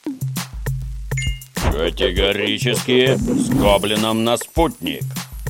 Категорически с Гоблином на спутник.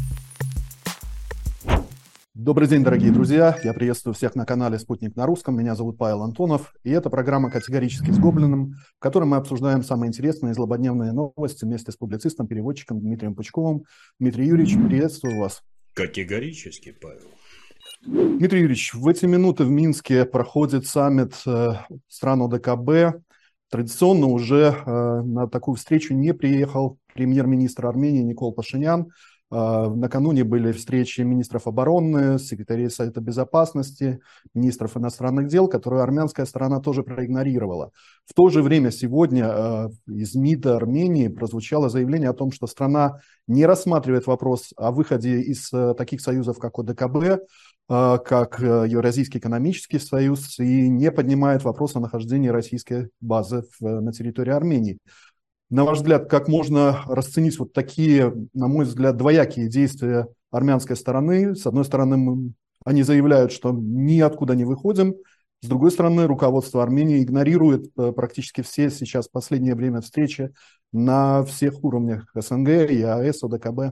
Добрый день, дорогие друзья. Я приветствую всех на канале «Спутник на русском». Меня зовут Павел Антонов. И это программа «Категорически с Гоблиным», в которой мы обсуждаем самые интересные и злободневные новости вместе с публицистом, переводчиком Дмитрием Пучковым. Дмитрий Юрьевич, приветствую вас. Категорически, Павел. Дмитрий Юрьевич, в эти минуты в Минске проходит саммит стран ОДКБ. Традиционно уже на такую встречу не приехал премьер-министр Армении Никол Пашинян. Накануне были встречи министров обороны, секретарей Совета Безопасности, министров иностранных дел, которые армянская сторона тоже проигнорировала. В то же время сегодня из МИДа Армении прозвучало заявление о том, что страна не рассматривает вопрос о выходе из таких союзов, как ОДКБ, как Евразийский экономический союз, и не поднимает вопрос о нахождении российской базы на территории Армении. На ваш взгляд, как можно расценить вот такие, на мой взгляд, двоякие действия армянской стороны? С одной стороны, они заявляют, что ниоткуда не выходим. С другой стороны, руководство Армении игнорирует практически все сейчас в последнее время встречи на всех уровнях СНГ, ЕАЭС, ОДКБ.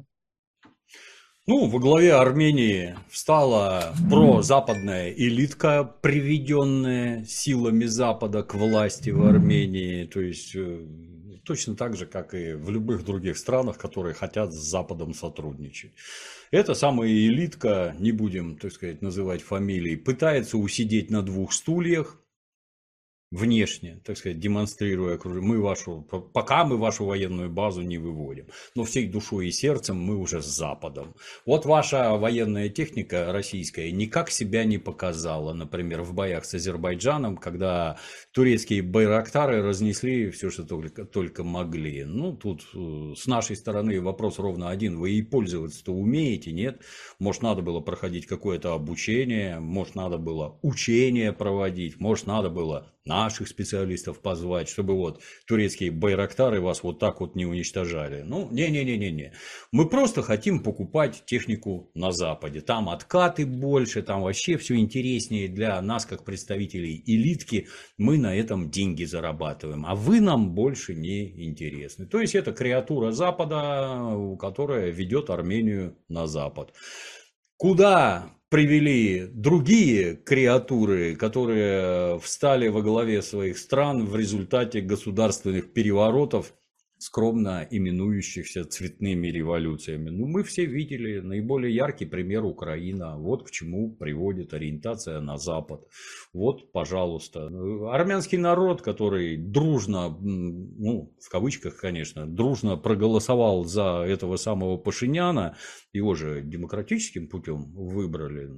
Во главе Армении встала прозападная элитка, приведенная силами Запада к власти в Армении. То есть точно так же, как и в любых других странах, которые хотят с Западом сотрудничать. Эта самая элитка, не будем, так сказать, называть фамилии, пытается усидеть на двух стульях, внешне, так сказать, демонстрируя окружение, пока мы вашу военную базу не выводим, но всей душой и сердцем мы уже с Западом. Вот ваша военная техника российская никак себя не показала, например, в боях с Азербайджаном, когда турецкие байрактары разнесли все, что только могли. Тут с нашей стороны вопрос ровно один: вы и пользоваться-то умеете, нет? Может, надо было проходить какое-то обучение, может, надо было учение проводить, может, надо было наших специалистов позвать, чтобы вот турецкие байрактары вас вот так вот не уничтожали. Не. Мы просто хотим покупать технику на Западе. Там откаты больше, там вообще все интереснее для нас, как представителей элитки. Мы на этом деньги зарабатываем, а вы нам больше не интересны. То есть это креатура Запада, которая ведет Армению на Запад. Куда привели другие креатуры, которые встали во главе своих стран в результате государственных переворотов, скромно именующихся цветными революциями? Мы все видели. Наиболее яркий пример — Украина. Вот к чему приводит ориентация на Запад. Вот, пожалуйста. Армянский народ, который дружно, в кавычках, конечно, дружно проголосовал за этого самого Пашиняна, его же демократическим путем выбрали.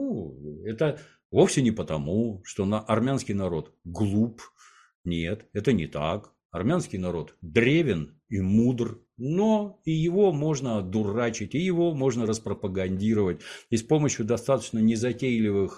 Это вовсе не потому, что армянский народ глуп. Нет, это не так. Армянский народ древен и мудр, но и его можно дурачить, и его можно распропагандировать. И с помощью достаточно незатейливых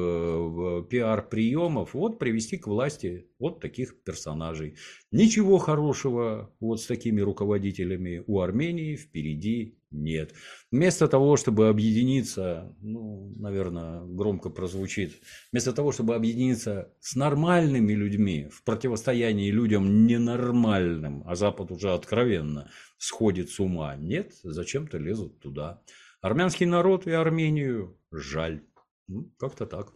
пиар-приемов привести к власти вот таких персонажей. Ничего хорошего вот с такими руководителями у Армении впереди нет. Вместо того, чтобы объединиться, наверное, громко прозвучит, вместо того, чтобы объединиться с нормальными людьми в противостоянии людям ненормальным, а Запад уже откровенно сходит с ума, нет, зачем-то лезут туда. Армянский народ и Армению жаль. Как-то так.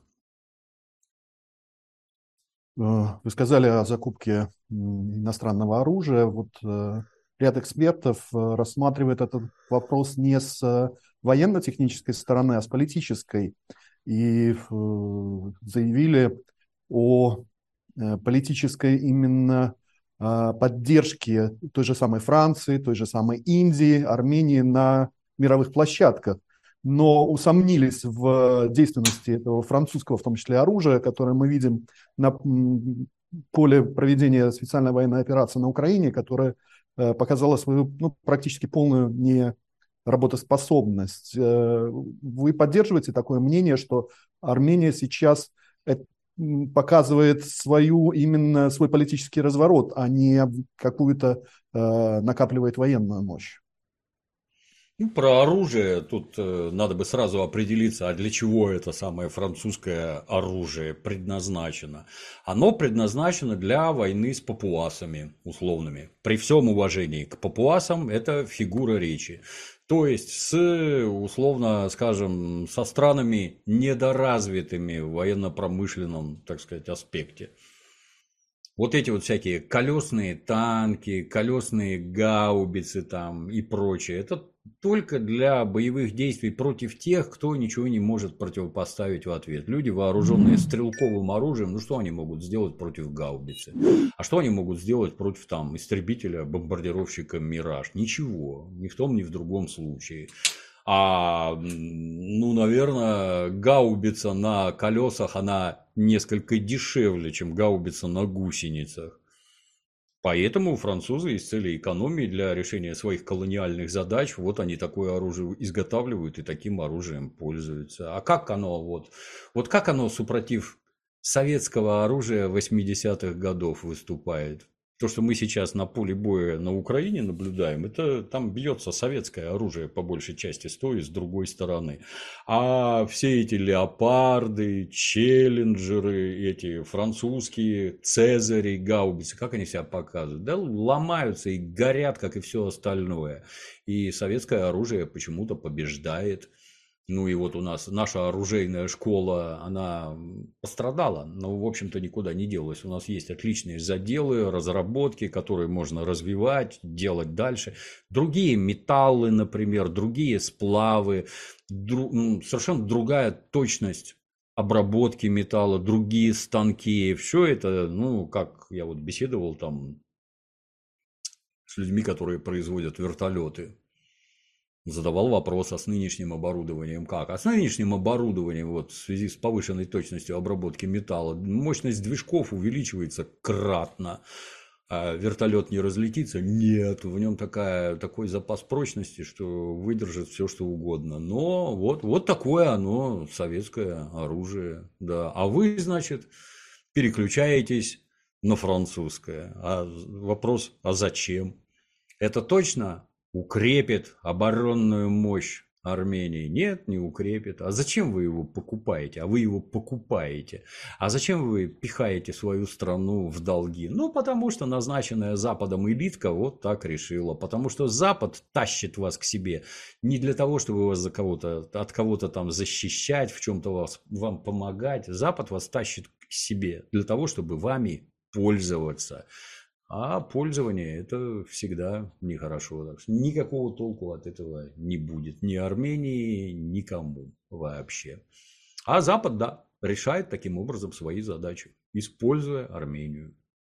Вы сказали о закупке иностранного оружия. Ряд экспертов рассматривает этот вопрос не с военно-технической стороны, а с политической. И заявили о политической именно поддержке той же самой Франции, той же самой Индии, Армении на мировых площадках. Но усомнились в действенности этого французского, в том числе, оружия, которое мы видим на поле проведения специальной военной операции на Украине, которая показала свою практически полную неработоспособность. Вы поддерживаете такое мнение, что Армения сейчас показывает именно свой политический разворот, а не какую-то накапливает военную мощь? Ну, про оружие тут надо бы сразу определиться, а для чего это самое французское оружие предназначено. Оно предназначено для войны с папуасами условными. При всем уважении к папуасам это фигура речи. То есть с, условно скажем, со странами недоразвитыми в военно-промышленном, так сказать, аспекте. Вот эти вот всякие колесные танки, колесные гаубицы там и прочее, это только для боевых действий против тех, кто ничего не может противопоставить в ответ. Люди, вооруженные стрелковым оружием, ну что они могут сделать против гаубицы? А что они могут сделать против там истребителя, бомбардировщика «Мираж»? Ничего, ни в том, ни в другом случае. Ну, наверное, гаубица на колесах, она несколько дешевле, чем гаубица на гусеницах. Поэтому французы из целей экономии для решения своих колониальных задач, вот они такое оружие изготавливают и таким оружием пользуются. А как оно, вот как оно супротив советского оружия 80-х годов выступает? То, что мы сейчас на поле боя на Украине наблюдаем, это там бьется советское оружие по большей части с той и с другой стороны. А все эти леопарды, челленджеры, эти французские цезари, гаубицы, как они себя показывают? Да ломаются и горят, как и все остальное. И советское оружие почему-то побеждает. Ну и вот у нас наша оружейная школа, она пострадала, но, в общем-то, никуда не делась. У нас есть отличные заделы, разработки, которые можно развивать, делать дальше. Другие металлы, например, другие сплавы, совершенно другая точность обработки металла, другие станки. Все это, ну, как я вот беседовал там с людьми, которые производят вертолеты. Задавал вопрос, а с нынешним оборудованием как? А с нынешним оборудованием, вот, в связи с повышенной точностью обработки металла, мощность движков увеличивается кратно. А вертолет не разлетится? Нет, в нем такой запас прочности, что выдержит все, что угодно. Но вот такое оно, советское оружие. Да. А вы, значит, переключаетесь на французское. А вопрос, а зачем? Это точно укрепит оборонную мощь Армении? Нет, не укрепит. А зачем вы его покупаете? А вы его покупаете. А зачем вы пихаете свою страну в долги? Ну, потому что назначенная Западом элитка вот так решила. Потому что Запад тащит вас к себе не для того, чтобы вас от кого-то там защищать, в чем-то вам помогать. Запад вас тащит к себе для того, чтобы вами пользоваться. А пользование это всегда нехорошо. Так что никакого толку от этого не будет. Ни Армении, никому вообще. А Запад, да, решает таким образом свои задачи, используя Армению.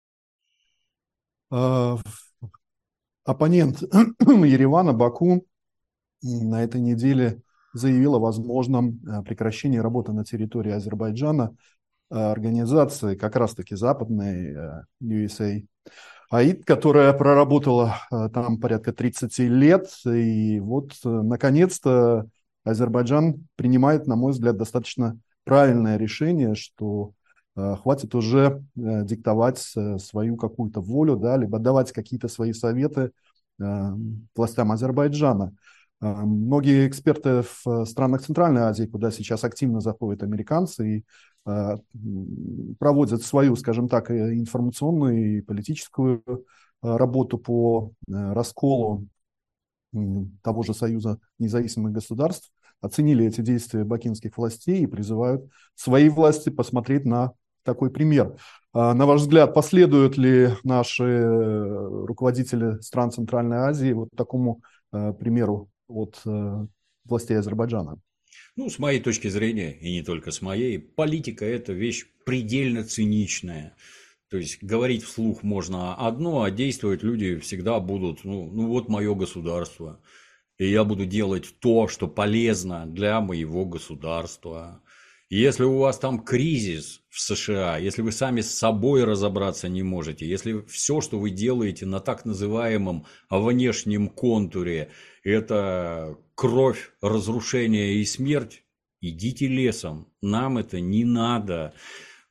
Оппонент Еревана, Баку, на этой неделе заявил о возможном прекращении работы на территории Азербайджана организации, как раз-таки западной, USA АИД, которая проработала там порядка 30 лет. И вот, наконец-то, Азербайджан принимает, на мой взгляд, достаточно правильное решение, что хватит уже диктовать свою какую-то волю, да, либо давать какие-то свои советы властям Азербайджана. Многие эксперты в странах Центральной Азии, куда сейчас активно заходят американцы, и проводят свою, скажем так, информационную и политическую работу по расколу того же Союза независимых государств, оценили эти действия бакинских властей и призывают свои власти посмотреть на такой пример. На ваш взгляд, последуют ли наши руководители стран Центральной Азии вот такому примеру от властей Азербайджана? Ну, с моей точки зрения, и не только с моей, политика – это вещь предельно циничная. То есть, говорить вслух можно одно, а действовать люди всегда будут, ну вот мое государство, и я буду делать то, что полезно для моего государства. И если у вас там кризис в США, если вы сами с собой разобраться не можете, если все, что вы делаете на так называемом внешнем контуре, это кровь, разрушение и смерть, идите лесом, нам это не надо.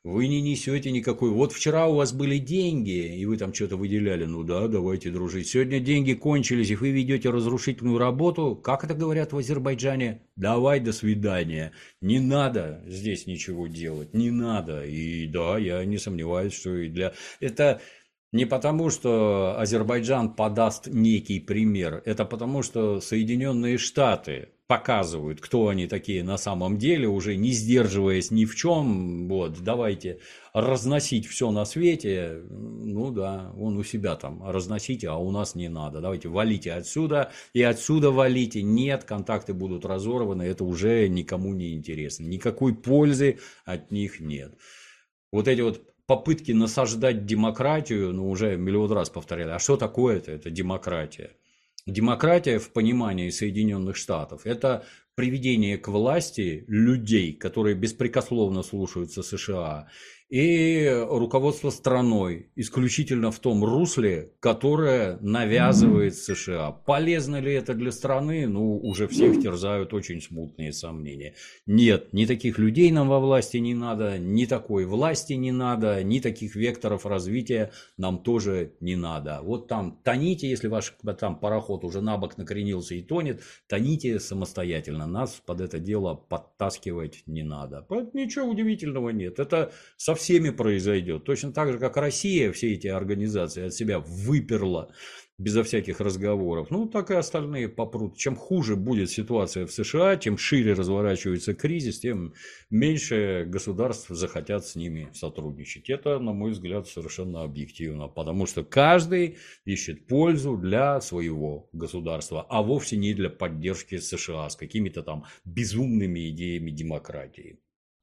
Вы не несете никакой. Вот вчера у вас были деньги, и вы там что-то выделяли. Ну да, давайте дружить. Сегодня деньги кончились, и вы ведете разрушительную работу. Как это говорят в Азербайджане? Давай, до свидания. Не надо здесь ничего делать. Не надо. И да, я не сомневаюсь, что и для... Это не потому, что Азербайджан подаст некий пример. Это потому, что Соединенные Штаты показывают, кто они такие на самом деле, уже не сдерживаясь ни в чем. Вот, давайте разносить все на свете. Ну да, он у себя там разносите, а у нас не надо. Давайте валите отсюда и отсюда валите. Нет, контакты будут разорваны, это уже никому не интересно. Никакой пользы от них нет. Вот эти вот попытки насаждать демократию, ну уже миллион раз повторяли, а что такое-то это демократия? Демократия в понимании Соединенных Штатов – это приведение к власти людей, которые беспрекословно слушаются США, и руководство страной исключительно в том русле, которое навязывает США. Полезно ли это для страны? Ну, уже всех терзают очень смутные сомнения. Нет, ни таких людей нам во власти не надо, ни такой власти не надо, ни таких векторов развития нам тоже не надо. Вот там тоните, если ваш там пароход уже на бок накренился и тонет, тоните самостоятельно. Нас под это дело подтаскивать не надо. Поэтому ничего удивительного нет. Это со всеми произойдет. Точно так же, как Россия все эти организации от себя выперла безо всяких разговоров. Ну, так и остальные попрут. Чем хуже будет ситуация в США, чем шире разворачивается кризис, тем меньше государств захотят с ними сотрудничать. Это, на мой взгляд, совершенно объективно. Потому что каждый ищет пользу для своего государства, а вовсе не для поддержки США с какими-то там безумными идеями демократии.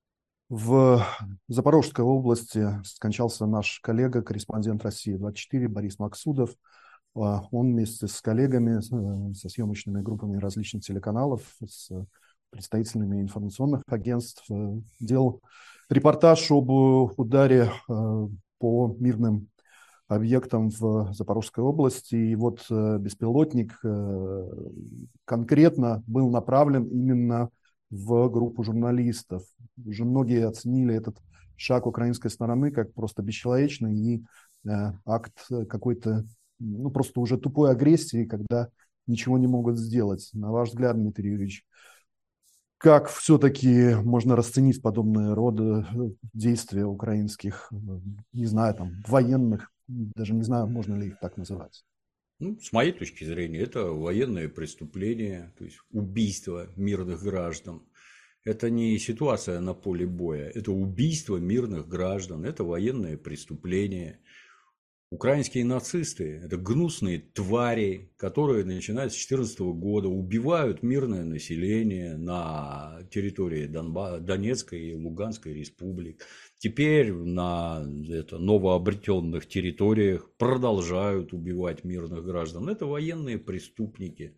В Запорожской области скончался наш коллега, корреспондент России-24 Борис Максудов. Он вместе с коллегами, со съемочными группами различных телеканалов, с представителями информационных агентств делал репортаж об ударе по мирным объектам в Запорожской области. И вот беспилотник конкретно был направлен именно в группу журналистов. Уже многие оценили этот шаг украинской стороны как просто бесчеловечный и акт какой-то, ну, просто уже тупой агрессии, когда ничего не могут сделать. На ваш взгляд, Дмитрий Юрьевич, как все-таки можно расценить подобные рода действия украинских, не знаю, там, военных, даже не знаю, можно ли их так называть? Ну, с моей точки зрения, это военное преступление, то есть убийство мирных граждан. Это не ситуация на поле боя, это убийство мирных граждан, это военное преступление. Украинские нацисты – это гнусные твари, которые, начиная с 2014 года, убивают мирное население на территории Донецкой и Луганской республик. Теперь на новообретенных территориях продолжают убивать мирных граждан. Это военные преступники.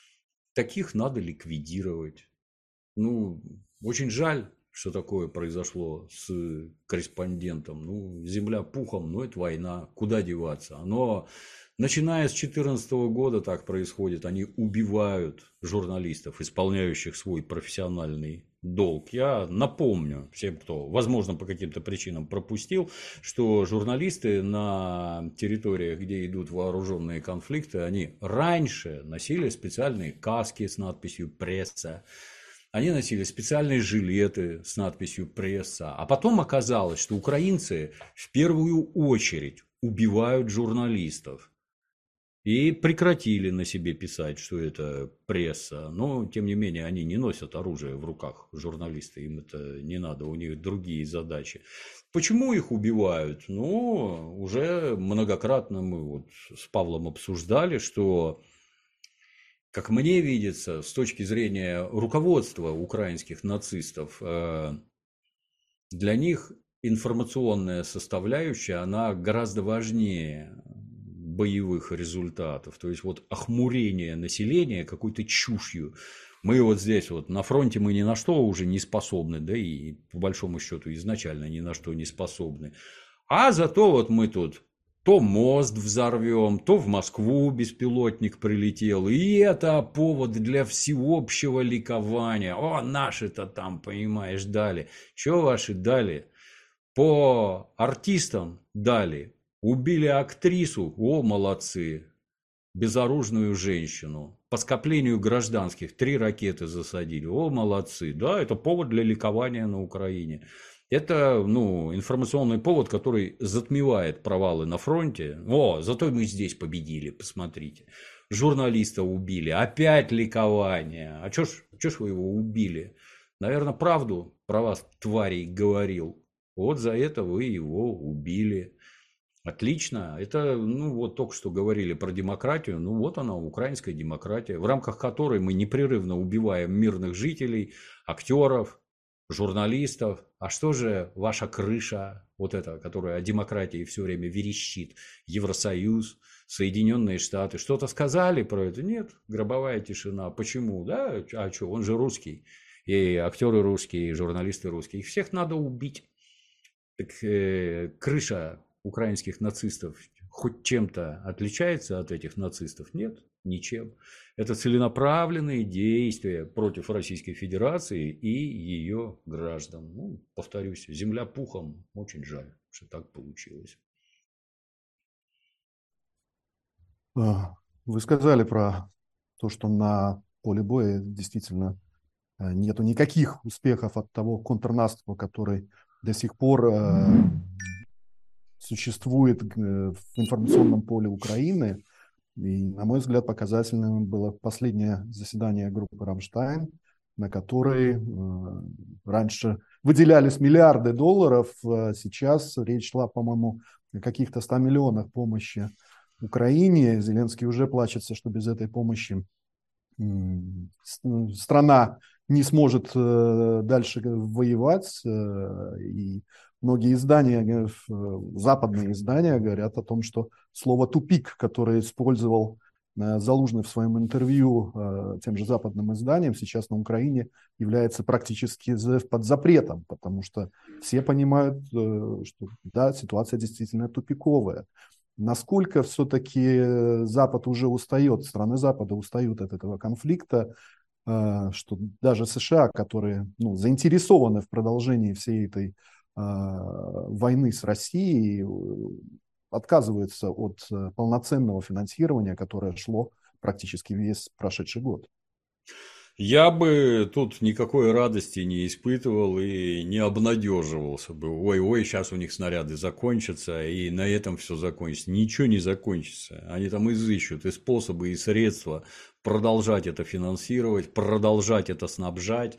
Таких надо ликвидировать. Ну, очень жаль, что такое произошло с корреспондентом. Ну, земля пухом, но это война. Куда деваться? Но начиная с 2014 года так происходит. Они убивают журналистов, исполняющих свой профессиональный долг. Я напомню всем, кто, возможно, по каким-то причинам пропустил, что журналисты на территориях, где идут вооруженные конфликты, они раньше носили специальные каски с надписью «Пресса». Они носили специальные жилеты с надписью «Пресса». А потом оказалось, что украинцы в первую очередь убивают журналистов. И прекратили на себе писать, что это пресса. Но, тем не менее, они не носят оружие в руках, журналисты. Им это не надо, у них другие задачи. Почему их убивают? Ну, уже многократно мы вот с Павлом обсуждали, что... Как мне видится, с точки зрения руководства украинских нацистов, для них информационная составляющая, она гораздо важнее боевых результатов. То есть, вот охмурение населения какой-то чушью. Мы вот здесь вот на фронте мы ни на что уже не способны, да и по большому счету изначально ни на что не способны. А зато вот мы тут... То мост взорвем, то в Москву беспилотник прилетел. И это повод для всеобщего ликования. О, наши-то там, понимаешь, дали. Чего ваши дали? По артистам дали. Убили актрису, о, молодцы. Безоружную женщину. По скоплению гражданских 3 ракеты засадили. О, молодцы. Да, это повод для ликования на Украине. Это, информационный повод, который затмевает провалы на фронте. О, зато мы здесь победили, посмотрите. Журналиста убили, опять ликование. А чё ж вы его убили? Наверное, правду про вас, тварей, говорил. Вот за это вы его убили. Отлично. Это, вот только что говорили про демократию. Вот она, украинская демократия, в рамках которой мы непрерывно убиваем мирных жителей, актеров, журналистов. А что же ваша крыша, вот эта, которая о демократии все время верещит? Евросоюз, Соединенные Штаты. Что-то сказали про это? Нет. Гробовая тишина. Почему? Да, а что, он же русский. И актеры русские, и журналисты русские. Их всех надо убить. Так крыша украинских нацистов хоть чем-то отличается от этих нацистов? Нет, ничем. Это целенаправленные действия против Российской Федерации и ее граждан. Повторюсь, земля пухом. Очень жаль, что так получилось. Вы сказали про то, что на поле боя действительно нету никаких успехов от того контрнаступа, который до сих пор существует в информационном поле Украины. И, на мой взгляд, показательным было последнее заседание группы «Рамштайн», на которой раньше выделялись миллиарды долларов, сейчас речь шла, по-моему, о каких-то 100 миллионах помощи Украине. Зеленский уже плачется, что без этой помощи страна не сможет дальше воевать. И многие издания, западные издания говорят о том, что слово «тупик», которое использовал Залужный в своем интервью тем же западным изданиям, сейчас на Украине является практически под запретом, потому что все понимают, что да, ситуация действительно тупиковая. Насколько все-таки Запад уже устает, страны Запада устают от этого конфликта, что даже США, которые заинтересованы в продолжении всей этой войны с Россией, отказываются от полноценного финансирования, которое шло практически весь прошедший год. Я бы тут никакой радости не испытывал и не обнадеживался бы. Ой, сейчас у них снаряды закончатся, и на этом все закончится. Ничего не закончится. Они там изыщут и способы, и средства продолжать это финансировать, продолжать это снабжать.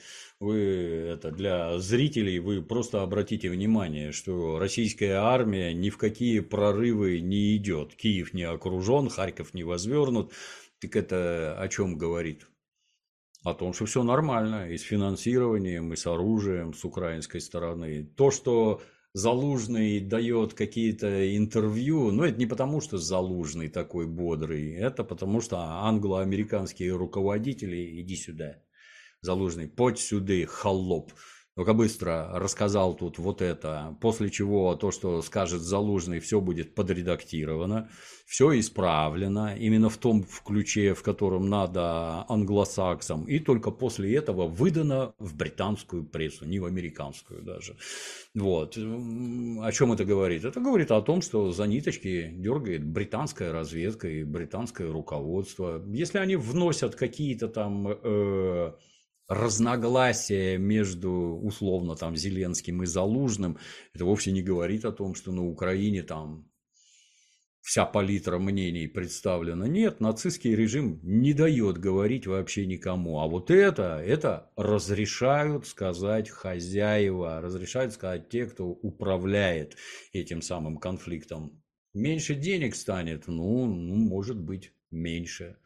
Для зрителей вы просто обратите внимание, что российская армия ни в какие прорывы не идет. Киев не окружен, Харьков не возвернут. Так это о чем говорит? О том, что все нормально и с финансированием, и с оружием с украинской стороны. То, что Залужный дает какие-то интервью, это не потому, что Залужный такой бодрый, это потому, что англо-американские руководители, иди сюда, Залужный, подь сюда, холоп. Ну-ка быстро рассказал тут вот это, после чего то, что скажет Залужный, все будет подредактировано, все исправлено, именно в том ключе, в котором надо англосаксам, и только после этого выдано в британскую прессу, не в американскую даже. Вот. О чем это говорит? Это говорит о том, что за ниточки дергает британская разведка и британское руководство. Если они вносят какие-то там разногласия между, условно, там, Зеленским и Залужным, это вовсе не говорит о том, что на Украине там вся палитра мнений представлена. Нет, нацистский режим не дает говорить вообще никому. А вот это разрешают сказать хозяева, разрешают сказать те, кто управляет этим самым конфликтом. Меньше денег станет, может быть, меньше.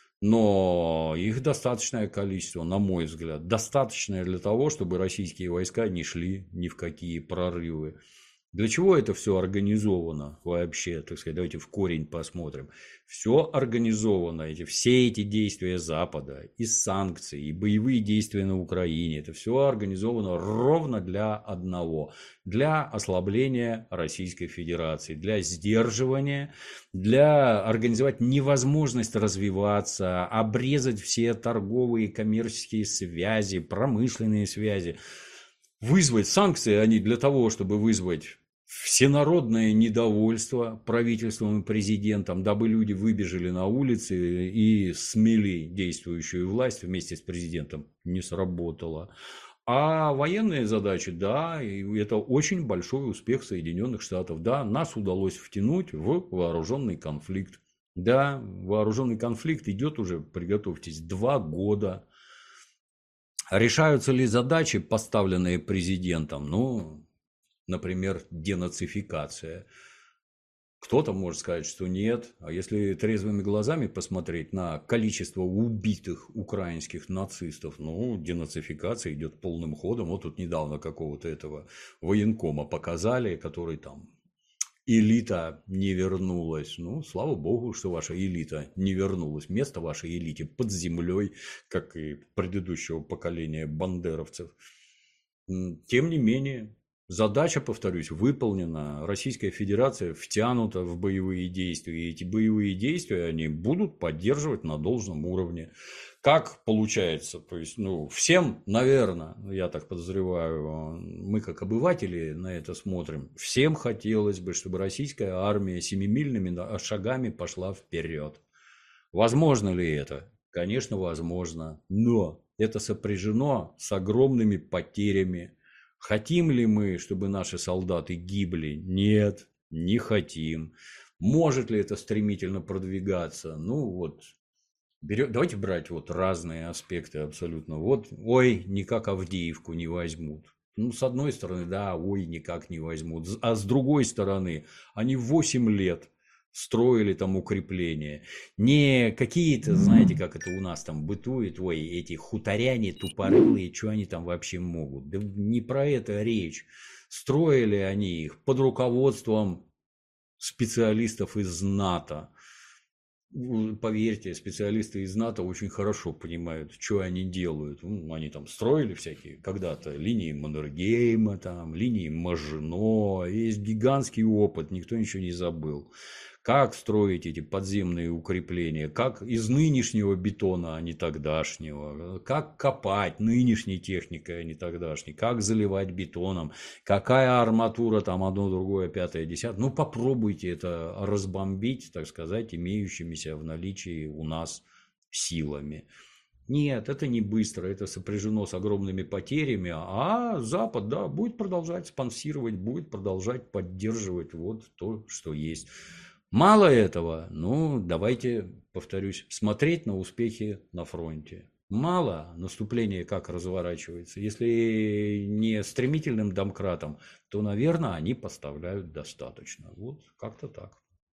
Но их достаточное количество, на мой взгляд, достаточное для того, чтобы российские войска не шли ни в какие прорывы. Для чего это все организовано вообще? Так сказать, давайте в корень посмотрим. Все организовано, все эти действия Запада, и санкции, и боевые действия на Украине, это все организовано ровно для одного. Для ослабления Российской Федерации, для сдерживания, для организовать невозможность развиваться, обрезать все торговые и коммерческие связи, промышленные связи. вызвать санкции, они для того, чтобы вызвать всенародное недовольство правительством и президентом, дабы люди выбежали на улицы и смели действующую власть вместе с президентом, не сработало. А военные задачи, да, и это очень большой успех Соединенных Штатов. Да, нас удалось втянуть в вооруженный конфликт. Да, вооруженный конфликт идет уже, приготовьтесь, 2 года. Решаются ли задачи, поставленные президентом? Ну, например, денацификация. Кто-то может сказать, что нет. А если трезвыми глазами посмотреть на количество убитых украинских нацистов, ну, денацификация идет полным ходом. Вот тут недавно какого-то этого военкома показали, который там элита не вернулась. Ну, слава богу, что ваша элита не вернулась. Место вашей элите под землей, как и предыдущего поколения бандеровцев. Тем не менее, задача, повторюсь, выполнена. Российская Федерация втянута в боевые действия. И эти боевые действия они будут поддерживать на должном уровне. Как получается? То есть, ну, всем, наверное, я так подозреваю, мы как обыватели на это смотрим, всем хотелось бы, чтобы российская армия семимильными шагами пошла вперед. Возможно ли это? Конечно, возможно. Но это сопряжено с огромными потерями. Хотим ли мы, чтобы наши солдаты гибли? Нет, не хотим. Может ли это стремительно продвигаться? Ну вот, давайте брать вот разные аспекты абсолютно. Вот, ой, никак Авдеевку не возьмут. Ну, с одной стороны, да, ой, никак не возьмут. А с другой стороны, они 8 лет строили там укрепления. Не какие-то, знаете, как это у нас там бытует, ой, эти хуторяне тупорылые, что они там вообще могут. Да не про это речь. Строили они их под руководством специалистов из НАТО. Поверьте, специалисты из НАТО очень хорошо понимают, что они делают. Ну, они там строили всякие когда-то линии Маннергейма, там, линии Мажино. Есть гигантский опыт, никто ничего не забыл. Как строить эти подземные укрепления, как из нынешнего бетона, а не тогдашнего, как копать нынешней техникой, а не тогдашней, как заливать бетоном, какая арматура, там одно, другое, пятое, десятое. Ну, попробуйте это разбомбить, так сказать, имеющимися в наличии у нас силами. Нет, это не быстро, это сопряжено с огромными потерями, а Запад, да, будет продолжать спонсировать, будет продолжать поддерживать вот то, что есть. Мало этого, ну, давайте, повторюсь, смотреть на успехи на фронте. Мало наступление как разворачивается. Если не стремительным домкратом, то, наверное, они поставляют достаточно. Вот как-то так.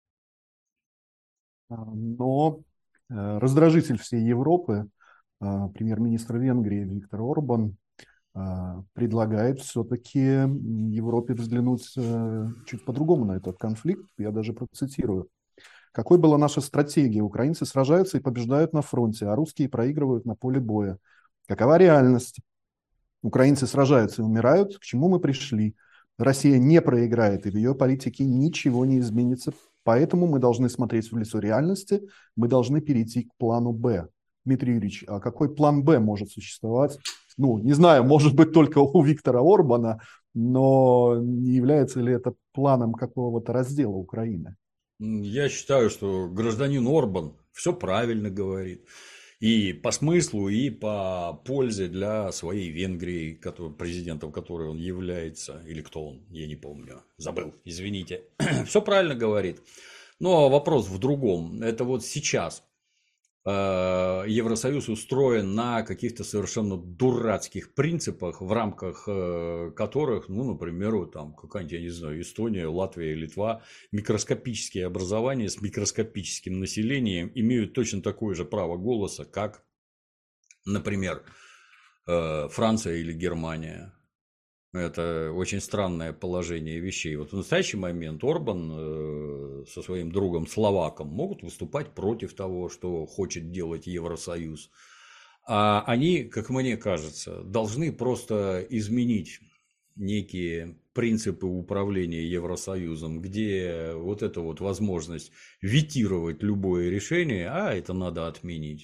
Но раздражитель всей Европы, премьер-министр Венгрии Виктор Орбан, предлагает все-таки Европе взглянуть чуть по-другому на этот конфликт. Я даже процитирую. Какой была наша стратегия? Украинцы сражаются и побеждают на фронте, а русские проигрывают на поле боя. Какова реальность? Украинцы сражаются и умирают. К чему мы пришли? Россия не проиграет, и в ее политике ничего не изменится. Поэтому мы должны смотреть в лицо реальности, мы должны перейти к плану «Б». Дмитрий Юрьевич, а какой план «Б» может существовать? Ну, не знаю, может быть, только у Виктора Орбана, но не является ли это планом какого-то раздела Украины? Я считаю, что гражданин Орбан все правильно говорит. И по смыслу, и по пользе для своей Венгрии, президентом которой он является. Или кто он, я не помню. Забыл, извините. Все правильно говорит. Но вопрос в другом. Это вот сейчас Евросоюз устроен на каких-то совершенно дурацких принципах, в рамках которых, ну, например, там какая-нибудь, я не знаю, Эстония, Латвия, Литва, микроскопические образования с микроскопическим населением имеют точно такое же право голоса, как, например, Франция или Германия. Это очень странное положение вещей. Вот в настоящий момент Орбан со своим другом Словаком могут выступать против того, что хочет делать Евросоюз. А они, как мне кажется, должны просто изменить некие принципы управления Евросоюзом, где вот эта вот возможность ветировать любое решение, а это надо отменить.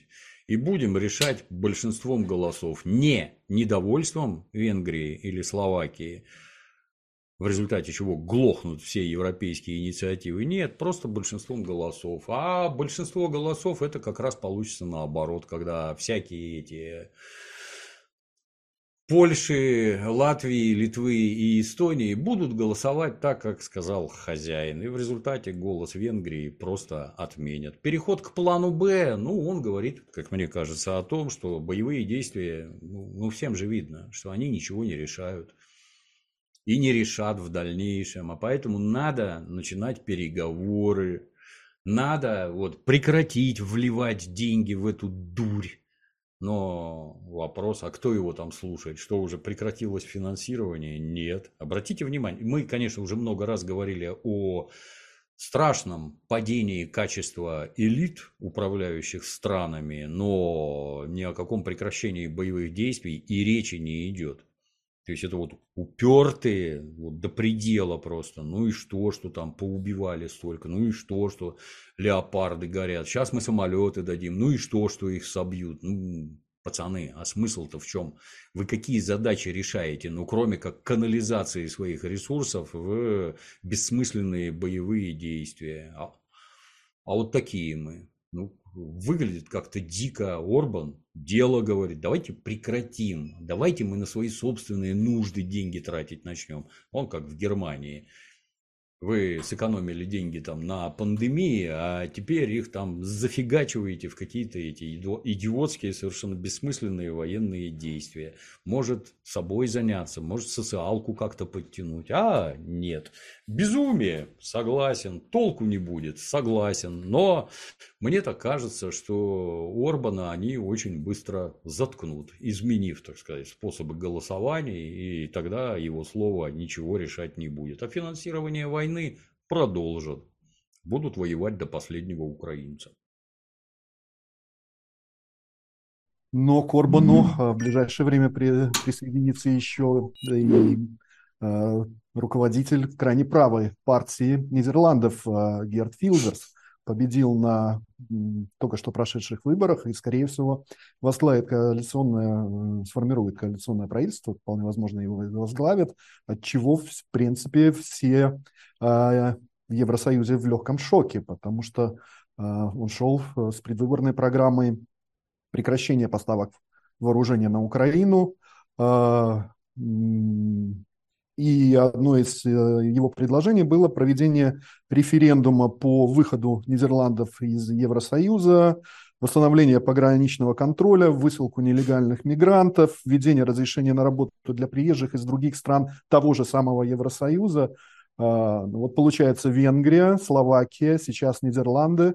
и будем решать большинством голосов, не недовольством Венгрии или Словакии, в результате чего глохнут все европейские инициативы. Нет, просто большинством голосов. А большинство голосов это как раз получится наоборот, когда всякие эти Польши, Латвии, Литвы и Эстонии будут голосовать так, как сказал хозяин. И в результате голос Венгрии просто отменят. Переход к плану Б, он говорит, как мне кажется, о том, что боевые действия, всем же видно, что они ничего не решают. И не решат в дальнейшем. А поэтому надо начинать переговоры. Надо прекратить вливать деньги в эту дурь. Но вопрос, а кто его там слушает? Что, уже прекратилось финансирование? Нет. Обратите внимание, мы, конечно, уже много раз говорили о страшном падении качества элит, управляющих странами, но ни о каком прекращении боевых действий и речи не идет. То есть это упертые до предела просто. Ну и что там поубивали столько? Ну и что леопарды горят? Сейчас мы самолеты дадим. Ну и что их собьют? Пацаны, а смысл-то в чем? Вы какие задачи решаете? Кроме как канализации своих ресурсов в бессмысленные боевые действия. А такие мы. Выглядит как-то дико. Орбан дело говорит, давайте прекратим, давайте мы на свои собственные нужды деньги тратить начнем. Он как в Германии. Вы сэкономили деньги там на пандемии, а теперь их там зафигачиваете в какие-то эти идиотские, совершенно бессмысленные военные действия. Может собой заняться, может социалку как-то подтянуть. А нет. Безумие, согласен. Толку не будет, согласен. Но мне так кажется, что Орбана они очень быстро заткнут, изменив, так сказать, способы голосования, и тогда его слово ничего решать не будет. А финансирование войны продолжат. Будут воевать до последнего украинца. Но к Орбану в ближайшее время присоединится еще и руководитель крайне правой партии Нидерландов Герт Вилдерс. Победил на только что прошедших выборах и, скорее всего, сформирует коалиционное правительство, вполне возможно, его возглавит, от чего, в принципе, все в Евросоюзе в легком шоке, потому что он шел с предвыборной программой прекращения поставок вооружения на Украину, и одно из его предложений было проведение референдума по выходу Нидерландов из Евросоюза, восстановление пограничного контроля, высылку нелегальных мигрантов, введение разрешения на работу для приезжих из других стран того же самого Евросоюза. Получается Венгрия, Словакия, сейчас Нидерланды.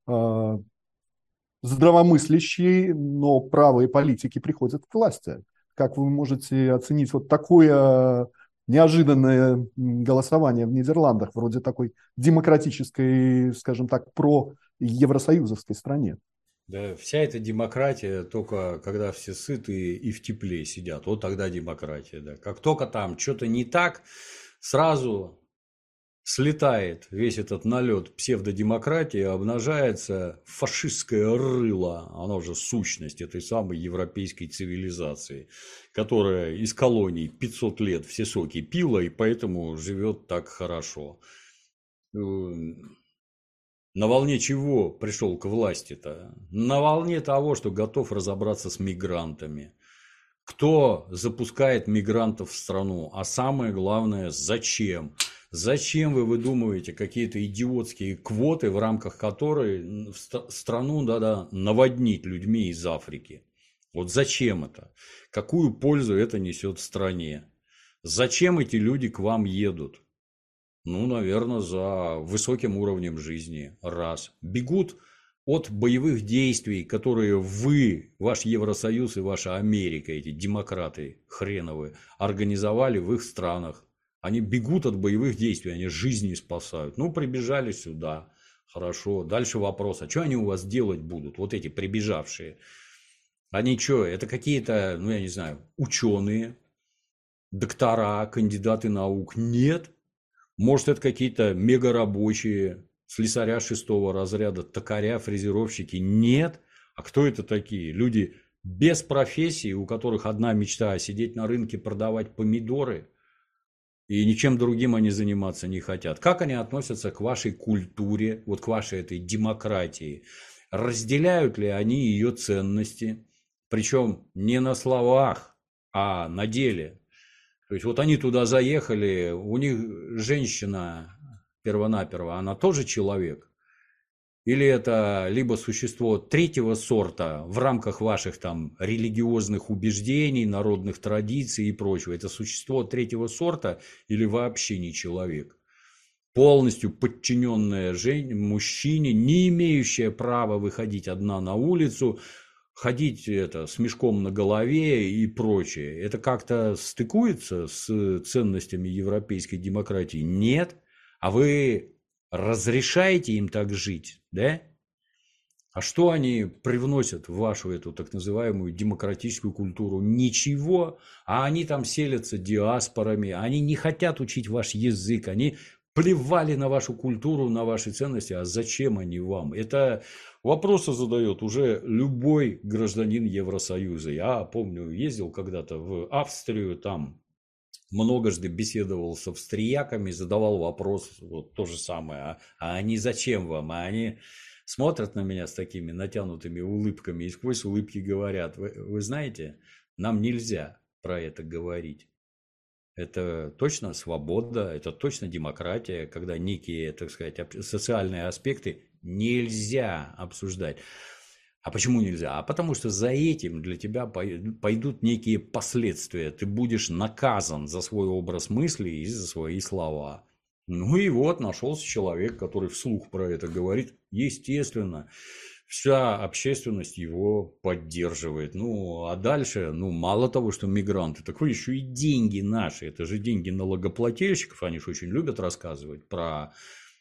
Здравомыслящие, но правые политики приходят к власти. Как вы можете оценить такое неожиданное голосование в Нидерландах, вроде такой демократической, скажем так, про-евросоюзовской стране? Да, вся эта демократия только когда все сытые и в тепле сидят. Тогда демократия. Да. Как только там что-то не так, сразу слетает весь этот налет псевдодемократии, обнажается фашистское рыло, оно же сущность этой самой европейской цивилизации, которая из колоний 500 лет все соки пила и поэтому живет так хорошо. На волне чего пришел к власти-то? На волне того, что готов разобраться с мигрантами. Кто запускает мигрантов в страну? А самое главное, зачем? Зачем вы выдумываете какие-то идиотские квоты, в рамках которой страну надо наводнить людьми из Африки? Зачем это? Какую пользу это несет стране? Зачем эти люди к вам едут? Наверное, за высоким уровнем жизни. Раз. Бегут от боевых действий, которые ваш Евросоюз и ваша Америка, эти демократы хреновые, организовали в их странах. Они бегут от боевых действий, они жизни спасают. Прибежали сюда. Хорошо. Дальше вопрос, а что они у вас делать будут? Эти прибежавшие. Они что, это какие-то, я не знаю, ученые, доктора, кандидаты наук? Нет. Может, это какие-то мегарабочие, слесаря 6-го разряда, токаря, фрезеровщики? Нет. А кто это такие? Люди без профессии, у которых одна мечта – сидеть на рынке, продавать помидоры, и ничем другим они заниматься не хотят. Как они относятся к вашей культуре, вот к вашей этой демократии? Разделяют ли они ее ценности? Причем не на словах, а на деле. То есть вот они туда заехали, у них женщина первонаперво, она тоже человек? Или это либо существо третьего сорта в рамках ваших там религиозных убеждений, народных традиций и прочего? Это существо третьего сорта или вообще не человек? Полностью подчиненная мужчине, не имеющая права выходить одна на улицу, ходить с мешком на голове и прочее. Это как-то стыкуется с ценностями европейской демократии? Нет. А вы разрешаете им так жить, да? А что они привносят в вашу эту так называемую демократическую культуру? Ничего. А они там селятся диаспорами, они не хотят учить ваш язык, они плевали на вашу культуру, на ваши ценности. А зачем они вам? Это вопросы задает уже любой гражданин Евросоюза. Я помню, ездил когда-то в Австрию, там многожды беседовал с австрияками, задавал вопрос, вот то же самое, а они зачем вам? А они смотрят на меня с такими натянутыми улыбками и сквозь улыбки говорят, вы знаете, нам нельзя про это говорить. Это точно свобода, это точно демократия, когда некие, так сказать, социальные аспекты нельзя обсуждать. А почему нельзя? А потому что за этим для тебя пойдут некие последствия. Ты будешь наказан за свой образ мысли и за свои слова. Ну и вот нашелся человек, который вслух про это говорит. Естественно, вся общественность его поддерживает. Ну, а дальше, мало того, что мигранты, так вы еще и деньги наши. Это же деньги налогоплательщиков. Они же очень любят рассказывать про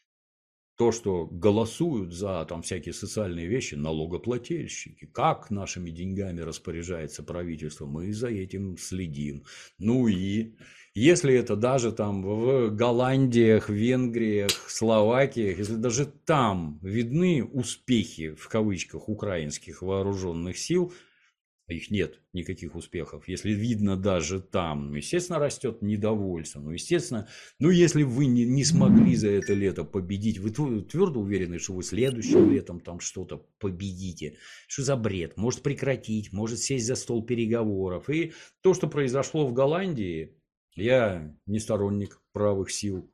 то, что голосуют за там всякие социальные вещи налогоплательщики. Как нашими деньгами распоряжается правительство, мы за этим следим. Ну и если это даже там в Голландиях, Венгриях, Словакиях, если даже там видны успехи, в кавычках, украинских вооруженных сил, их нет, никаких успехов. Если видно даже там, естественно, растет недовольство. Естественно, если вы не смогли за это лето победить, вы твердо уверены, что вы следующим летом там что-то победите. Что за бред? Может прекратить, может сесть за стол переговоров. И то, что произошло в Голландии, я не сторонник правых сил.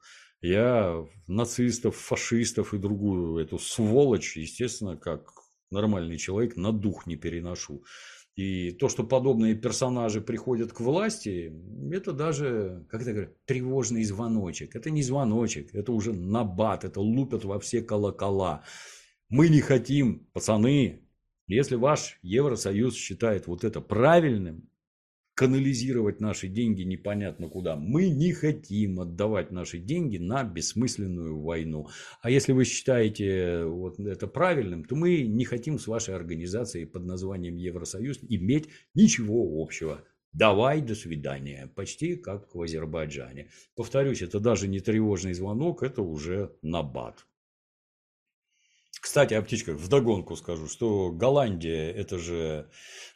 Я нацистов, фашистов и другую эту сволочь, естественно, как нормальный человек, на дух не переношу. И то, что подобные персонажи приходят к власти, это даже, как это говорят, тревожный звоночек. Это не звоночек, это уже набат, это лупят во все колокола. Мы не хотим, пацаны, если ваш Евросоюз считает вот это правильным, канализировать наши деньги непонятно куда. Мы не хотим отдавать наши деньги на бессмысленную войну. А если вы считаете вот это правильным, то мы не хотим с вашей организацией под названием Евросоюз иметь ничего общего. Давай, до свидания. Почти как в Азербайджане. Повторюсь, это даже не тревожный звонок, это уже набат. Кстати, о птичках вдогонку скажу, что Голландия это же...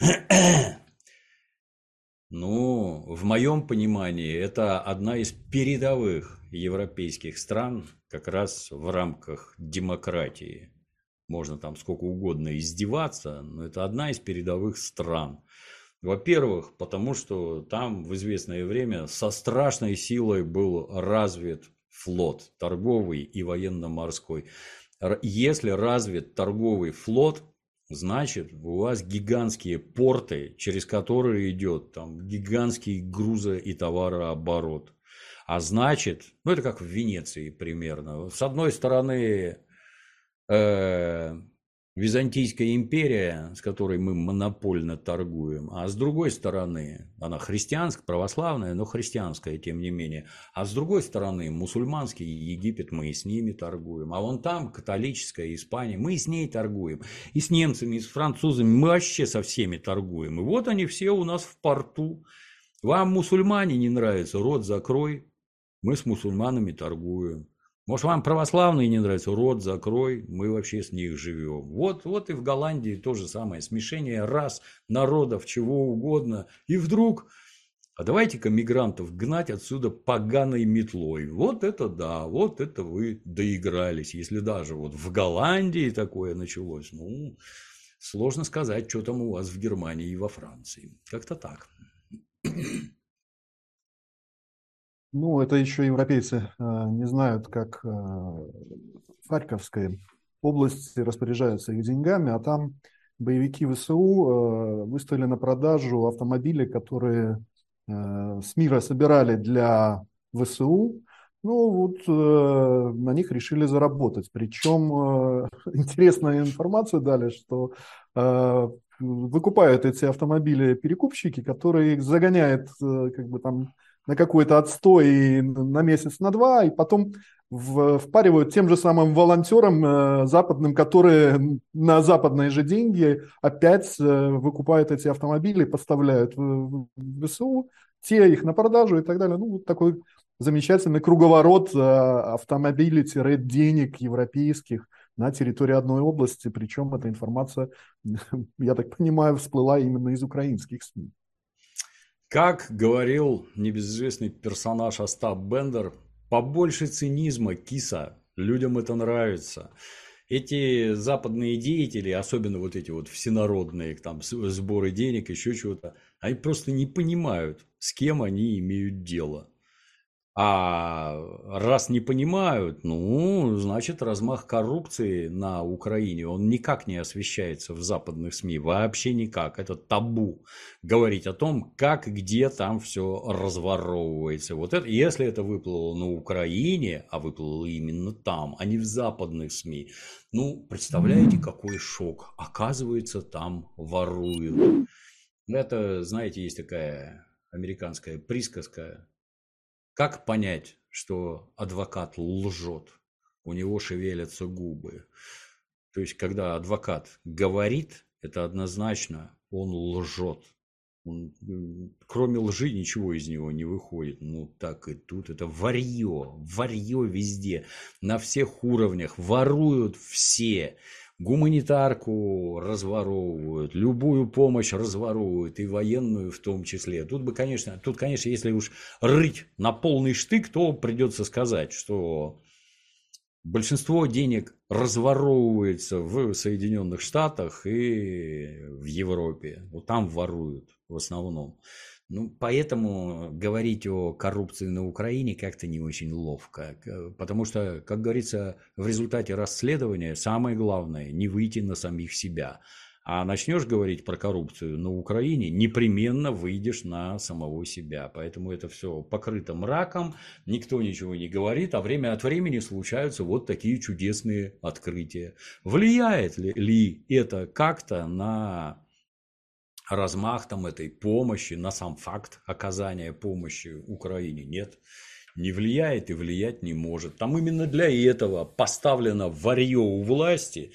в моем понимании, это одна из передовых европейских стран как раз в рамках демократии. Можно там сколько угодно издеваться, но это одна из передовых стран. Во-первых, потому что там в известное время со страшной силой был развит флот, торговый и военно-морской. Если развит торговый флот, значит, у вас гигантские порты, через которые идет там гигантский грузо- и товарооборот. А значит, это как в Венеции примерно. С одной стороны, Византийская империя, с которой мы монопольно торгуем, а с другой стороны, она христианская, православная, но христианская, тем не менее. А с другой стороны, мусульманский Египет, мы и с ними торгуем. А вон там католическая Испания, мы и с ней торгуем. И с немцами, и с французами, мы вообще со всеми торгуем. И вот они все у нас в порту. Вам мусульмане не нравятся, рот закрой, мы с мусульманами торгуем. Может, вам православные не нравятся? Рот закрой, мы вообще с них живем. Вот и в Голландии то же самое. Смешение рас, народов, чего угодно. И вдруг, а давайте-ка мигрантов гнать отсюда поганой метлой. Вот это да, вот это вы доигрались. Если даже вот в Голландии такое началось, ну, сложно сказать, что там у вас в Германии и во Франции. Как-то так. Ну, это еще европейцы не знают, как в Харьковской области распоряжаются их деньгами, а там боевики ВСУ выставили на продажу автомобили, которые с мира собирали для ВСУ. Ну, вот на них решили заработать. Причем интересную информацию дали, что выкупают эти автомобили перекупщики, которые их загоняют как бы там на какой-то отстой на месяц, на два, и потом впаривают тем же самым волонтерам западным, которые на западные же деньги опять выкупают эти автомобили, поставляют в ВСУ, те их на продажу и так далее. Ну, вот такой замечательный круговорот автомобилей-денег европейских на территории одной области, причем эта информация, я так понимаю, всплыла именно из украинских СМИ. Как говорил небезызвестный персонаж Остап Бендер, побольше цинизма, киса, людям это нравится. Эти западные деятели, особенно вот эти вот всенародные там сборы денег, еще чего-то, они просто не понимают, с кем они имеют дело. А раз не понимают, ну, значит, размах коррупции на Украине, он никак не освещается в западных СМИ, вообще никак. Это табу говорить о том, как и где там все разворовывается. Вот это, если это выплыло на Украине, а выплыло именно там, а не в западных СМИ, ну, представляете, какой шок. Оказывается, там воруют. Это, знаете, есть такая американская присказка. Как понять, что адвокат лжет? У него шевелятся губы. То есть, когда адвокат говорит, это однозначно он лжет. Кроме лжи ничего из него не выходит. Ну, так и тут. Это варье. Варье везде. На всех уровнях. Воруют все. Гуманитарку разворовывают, любую помощь разворовывают, и военную в том числе. Тут, конечно, если уж рыть на полный штык, то придется сказать, что большинство денег разворовывается в Соединенных Штатах и в Европе. Вот там воруют в основном. Ну, поэтому говорить о коррупции на Украине как-то не очень ловко. Потому что, как говорится, в результате расследования самое главное не выйти на самих себя. А начнешь говорить про коррупцию на Украине, непременно выйдешь на самого себя. Поэтому это все покрыто мраком, никто ничего не говорит, а время от времени случаются вот такие чудесные открытия. Влияет ли это как-то на размах там этой помощи, на сам факт оказания помощи Украине? Нет, не влияет и влиять не может. Там именно для этого поставлено варье у власти.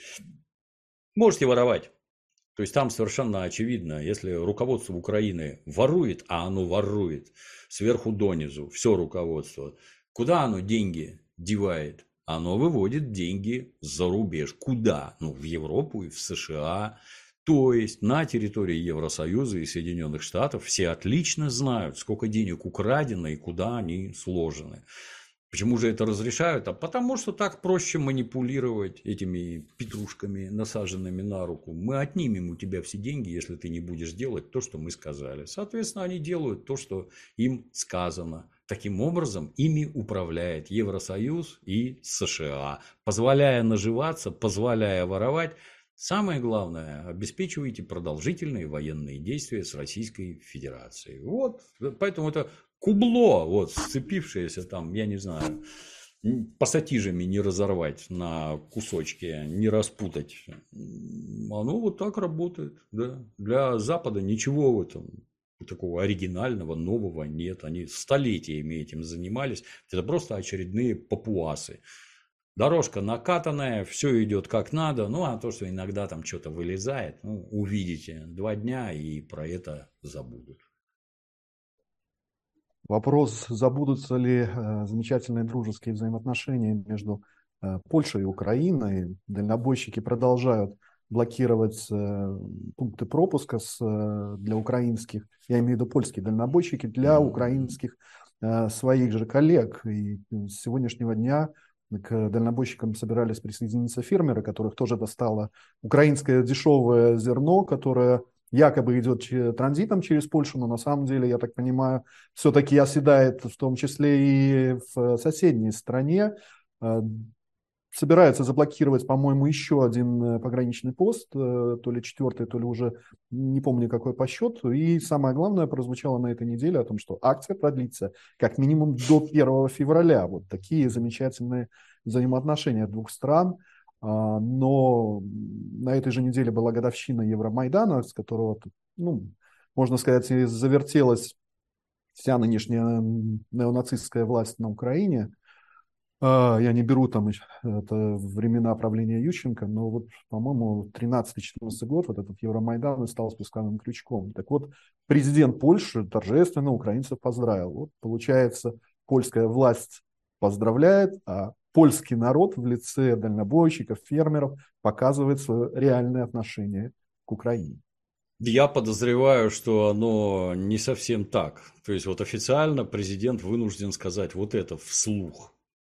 Можете воровать. То есть там совершенно очевидно, если руководство Украины ворует, а оно ворует сверху донизу, все руководство, куда оно деньги девает? Оно выводит деньги за рубеж. Куда? Ну, в Европу и в США. То есть на территории Евросоюза и Соединенных Штатов все отлично знают, сколько денег украдено и куда они сложены. Почему же это разрешают? А потому что так проще манипулировать этими петрушками, насаженными на руку. Мы отнимем у тебя все деньги, если ты не будешь делать то, что мы сказали. Соответственно, они делают то, что им сказано. Таким образом, ими управляет Евросоюз и США, позволяя наживаться, позволяя воровать. Самое главное, обеспечивайте продолжительные военные действия с Российской Федерацией. Вот, поэтому это кубло, вот, сцепившееся там, я не знаю, пассатижами не разорвать на кусочки, не распутать. Оно вот так работает, да. Для Запада ничего в этом такого оригинального, нового нет. Они столетиями этим занимались. Это просто очередные папуасы. Дорожка накатанная, все идет как надо, ну а то, что иногда там что-то вылезает, ну, увидите 2 дня и про это забудут. Вопрос, забудутся ли замечательные дружеские взаимоотношения между Польшей и Украиной. Дальнобойщики продолжают блокировать пункты пропуска для украинских, я имею в виду польские дальнобойщики, для украинских своих же коллег. И с сегодняшнего дня к дальнобойщикам собирались присоединиться фермеры, которых тоже достало украинское дешевое зерно, которое якобы идет транзитом через Польшу, но на самом деле, я так понимаю, все-таки оседает в том числе и в соседней стране. Собираются заблокировать, по-моему, еще один пограничный пост, то ли четвертый, то ли уже не помню какой по счету. И самое главное прозвучало на этой неделе о том, что акция продлится как минимум до 1 февраля. Вот такие замечательные взаимоотношения двух стран. Но на этой же неделе была годовщина Евромайдана, с которого, ну, можно сказать, и завертелась вся нынешняя неонацистская власть на Украине. Я не беру там это времена правления Ющенко, но вот, по-моему, 13-14 год вот этот Евромайдан и стал спусковым крючком. Так вот, президент Польши торжественно украинцев поздравил. Вот, получается, польская власть поздравляет, а польский народ в лице дальнобойщиков, фермеров показывает свое реальное отношение к Украине. Я подозреваю, что оно не совсем так. То есть, вот официально президент вынужден сказать вот это вслух.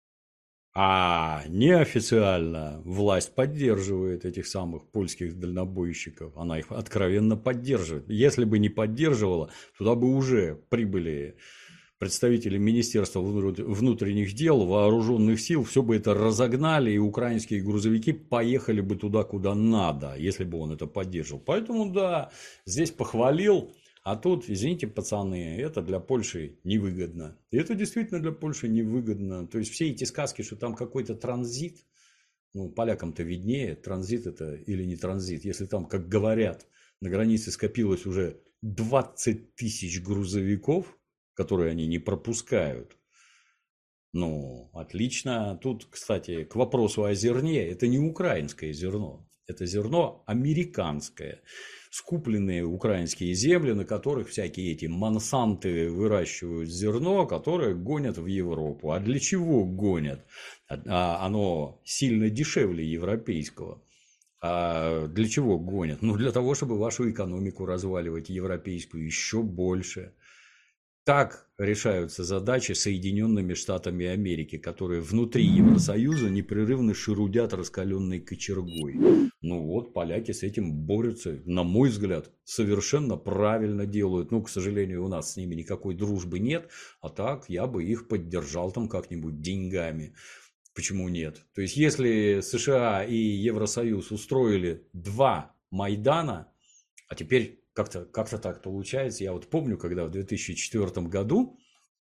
А неофициально власть поддерживает этих самых польских дальнобойщиков. Она их откровенно поддерживает. Если бы не поддерживала, туда бы уже прибыли представители Министерства внутренних дел, вооруженных сил, все бы это разогнали, и украинские грузовики поехали бы туда, куда надо, если бы он это поддерживал. Поэтому, да, здесь похвалил. А тут, извините, пацаны, это для Польши невыгодно. И это действительно для Польши невыгодно. То есть, все эти сказки, что там какой-то транзит, ну, полякам-то виднее, транзит это или не транзит. Если там, как говорят, на границе скопилось уже 20 тысяч грузовиков, которые они не пропускают. Ну, отлично. Тут, кстати, к вопросу о зерне, это не украинское зерно. Это зерно американское. Скупленные украинские земли, на которых всякие эти монсанты выращивают зерно, которое гонят в Европу. А для чего гонят? Оно сильно дешевле европейского. А для чего гонят? Ну, для того, чтобы вашу экономику разваливать, европейскую, еще больше. Так решаются задачи Соединенными Штатами Америки, которые внутри Евросоюза непрерывно шерудят раскаленной кочергой. Ну вот, поляки с этим борются, на мой взгляд, совершенно правильно делают. Ну, к сожалению, у нас с ними никакой дружбы нет, а так я бы их поддержал там как-нибудь деньгами. Почему нет? То есть, если США и Евросоюз устроили 2 Майдана, а теперь как-то так получается. Я вот помню, когда в 2004 году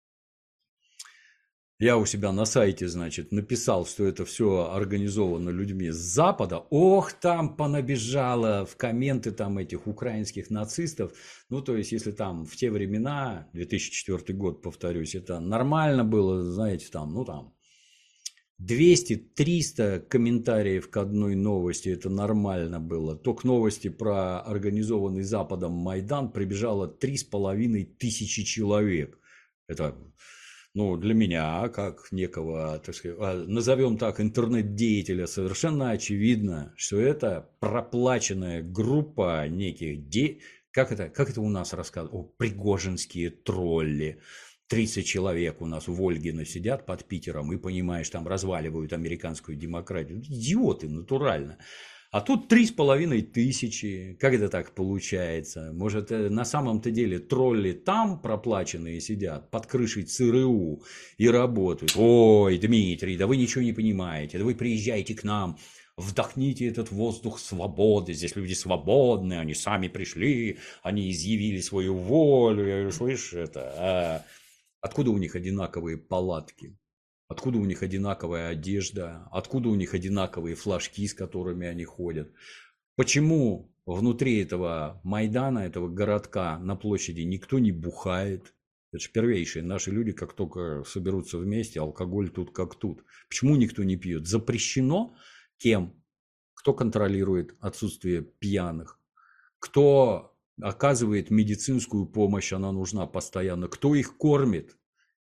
я у себя на сайте, значит, написал, что это все организовано людьми с Запада. Ох, там понабежало в комменты там этих украинских нацистов. Ну, то есть, если там в те времена, 2004 год, повторюсь, это нормально было, знаете, там, ну, там, 200-300 комментариев к одной новости, это нормально было. То к новости про организованный Западом Майдан прибежало 3500 человек. Это, ну, для меня, как некого, так сказать, назовем так, интернет-деятеля, совершенно очевидно, что это проплаченная группа неких, как это у нас рассказывают, пригожинские тролли. 30 человек у нас в Ольгино сидят под Питером и, понимаешь, там разваливают американскую демократию. Идиоты, натурально. А тут 3500. Как это так получается? Может, на самом-то деле тролли там проплаченные сидят под крышей ЦРУ и работают. Ой, Дмитрий, да вы ничего не понимаете. Да вы приезжайте к нам. Вдохните этот воздух свободы. Здесь люди свободные, они сами пришли, они изъявили свою волю. Я говорю, слышь, это... Откуда у них одинаковые палатки? Откуда у них одинаковая одежда? Откуда у них одинаковые флажки, с которыми они ходят? Почему внутри этого Майдана, этого городка на площади никто не бухает? Это же первейшие наши люди, как только соберутся вместе, алкоголь тут как тут. Почему никто не пьет? Запрещено кем? Кто контролирует отсутствие пьяных? Кто оказывает медицинскую помощь, она нужна постоянно. Кто их кормит?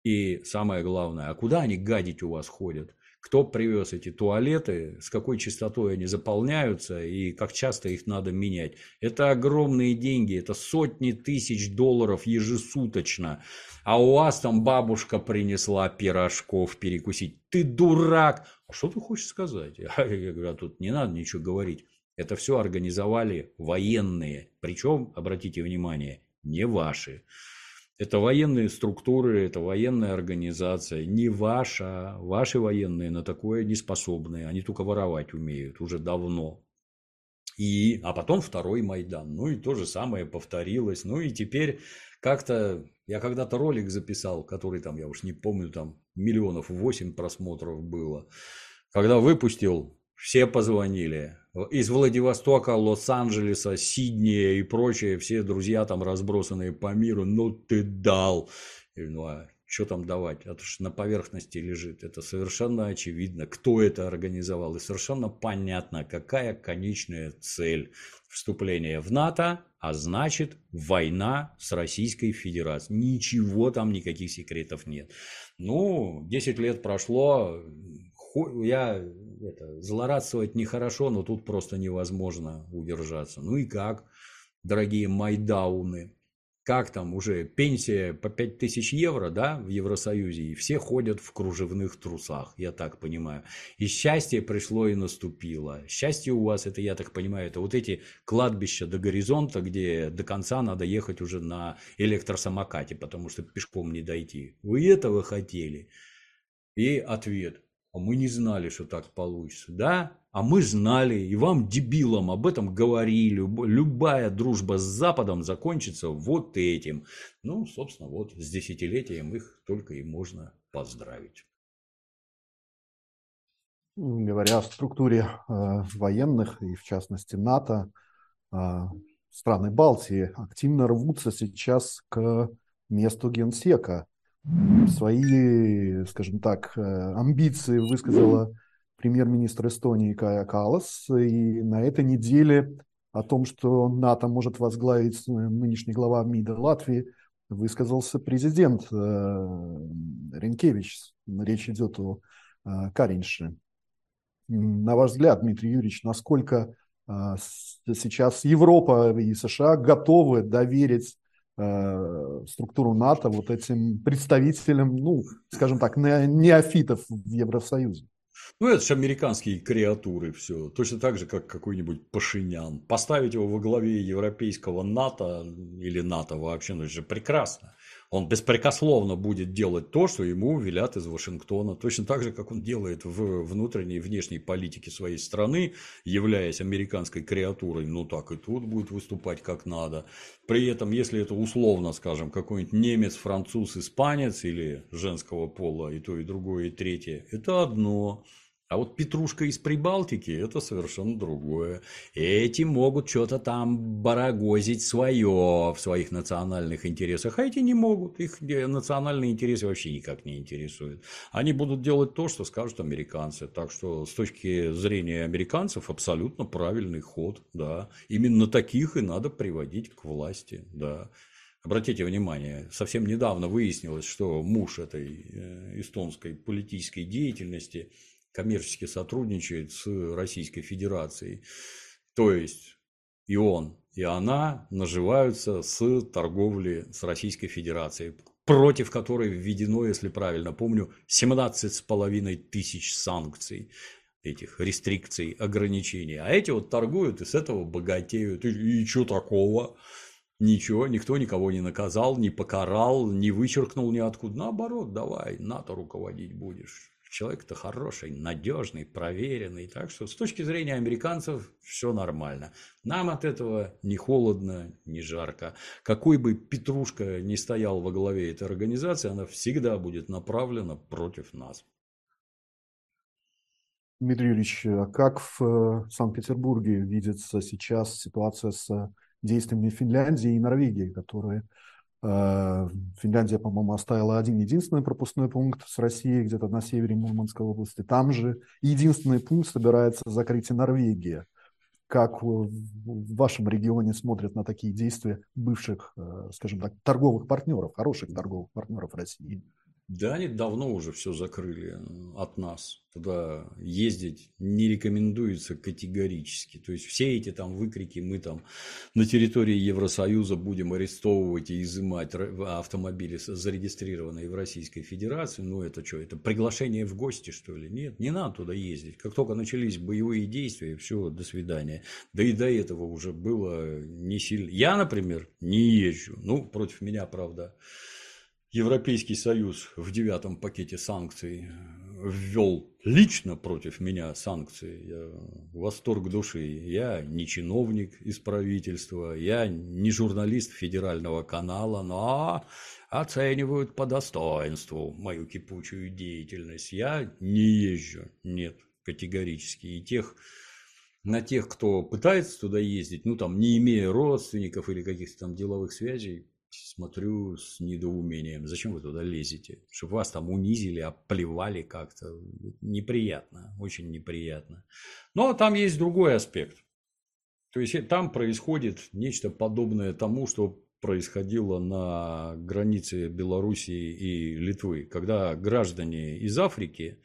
И самое главное, а куда они гадить у вас ходят? Кто привез эти туалеты, с какой частотой они заполняются и как часто их надо менять? Это огромные деньги, это сотни тысяч долларов ежесуточно. А у вас там бабушка принесла пирожков перекусить. Ты дурак! А что ты хочешь сказать? Я говорю, а тут не надо ничего говорить. Это все организовали военные. Причем, обратите внимание, не ваши. Это военные структуры, это военная организация, не ваша. Ваши военные на такое не способны, они только воровать умеют уже давно. А потом второй Майдан. Ну и то же самое повторилось. Ну и теперь как-то, я когда-то ролик записал, который там, я уж не помню, там 8 миллионов просмотров было. Когда выпустил, все позвонили. Из Владивостока, Лос-Анджелеса, Сиднея и прочее, все друзья там разбросанные по миру. Ну ты дал. Ну а что там давать? Это же на поверхности лежит. Это совершенно очевидно, кто это организовал. И совершенно понятно, какая конечная цель вступления в НАТО, а значит война с Российской Федерацией. Ничего там, никаких секретов нет. Ну, 10 лет прошло. Злорадствовать нехорошо, но тут просто невозможно удержаться. Ну и как, дорогие майдауны? Как там уже пенсия по 5000 евро, да, в Евросоюзе, и все ходят в кружевных трусах, я так понимаю. И счастье пришло и наступило. Счастье у вас, это, я так понимаю, это вот эти кладбища до горизонта, где до конца надо ехать уже на электросамокате, потому что пешком не дойти. Вы этого хотели? И ответ: а мы не знали, что так получится. Да? А мы знали, и вам, дебилам, об этом говорили. Любая дружба с Западом закончится вот этим. Ну, собственно, вот с десятилетием их только и можно поздравить. Говоря о структуре военных, и в частности НАТО, страны Балтии активно рвутся сейчас к месту генсека. Свои, скажем так, амбиции высказала премьер-министр Эстонии Кая Каллас. И на этой неделе о том, что НАТО может возглавить нынешний глава МИДа Латвии, высказался президент Ренкевич. Речь идет о Каринше. На ваш взгляд, Дмитрий Юрьевич, насколько сейчас Европа и США готовы доверить структуру НАТО вот этим представителям, ну, скажем так, неофитов в Евросоюзе? Ну, это же американские креатуры все. Точно так же, как какой-нибудь Пашинян. Поставить его во главе европейского НАТО или НАТО вообще, ну, это же прекрасно. Он беспрекословно будет делать то, что ему велят из Вашингтона. Точно так же, как он делает в внутренней и внешней политике своей страны, являясь американской креатурой. Ну, так и тут будет выступать как надо. При этом, если это условно, скажем, какой-нибудь немец, француз, испанец или женского пола, и то, и другое, и третье, это одно. А вот петрушка из Прибалтики – это совершенно другое. Эти могут что-то там барагозить свое в своих национальных интересах, а эти не могут. Их национальные интересы вообще никак не интересуют. Они будут делать то, что скажут американцы. Так что с точки зрения американцев абсолютно правильный ход. Да. Именно таких и надо приводить к власти. Да. Обратите внимание, совсем недавно выяснилось, что муж этой эстонской политической деятельности коммерчески сотрудничает с Российской Федерацией. То есть и он, и она наживаются с торговли с Российской Федерацией, против которой введено, если правильно помню, 17,5 тысяч санкций, этих рестрикций, ограничений. А эти вот торгуют и с этого богатеют. И что такого? Ничего, никто никого не наказал, не покарал, не вычеркнул ниоткуда. Наоборот, давай, НАТО руководить будешь. Человек-то хороший, надежный, проверенный. Так что с точки зрения американцев все нормально. Нам от этого ни холодно, ни жарко. Какой бы петрушка ни стоял во главе этой организации, она всегда будет направлена против нас. Дмитрий Юрьевич, как в Санкт-Петербурге видится сейчас ситуация с действиями Финляндии и Норвегии, которые... Финляндия, по-моему, оставила один единственный пропускной пункт с Россией где-то на севере Мурманской области. Там же единственный пункт собирается закрыть и Норвегия. Как в вашем регионе смотрят на такие действия бывших, скажем так, торговых партнеров, хороших торговых партнеров России? Да, они давно уже все закрыли от нас. Туда ездить не рекомендуется категорически. То есть все эти там выкрики, мы там на территории Евросоюза будем арестовывать и изымать автомобили, зарегистрированные в Российской Федерации. Ну это что, это приглашение в гости, что ли? Нет, не надо туда ездить. Как только начались боевые действия, все, до свидания. Да и до этого уже было не сильно. Я, например, не езжу. Ну, против меня, правда. Европейский Союз в 9-м пакете санкций ввел лично против меня санкции. Я в восторг души. Я не чиновник из правительства, я не журналист федерального канала, но оценивают по достоинству мою кипучую деятельность. Я не езжу, нет, категорически. И на тех, кто пытается туда ездить, ну там не имея родственников или каких-то там деловых связей, смотрю с недоумением. Зачем вы туда лезете? Чтобы вас там унизили, оплевали как-то. Неприятно, очень неприятно. Но там есть другой аспект. То есть там происходит нечто подобное тому, что происходило на границе Белоруссии и Литвы, когда граждане из Африки,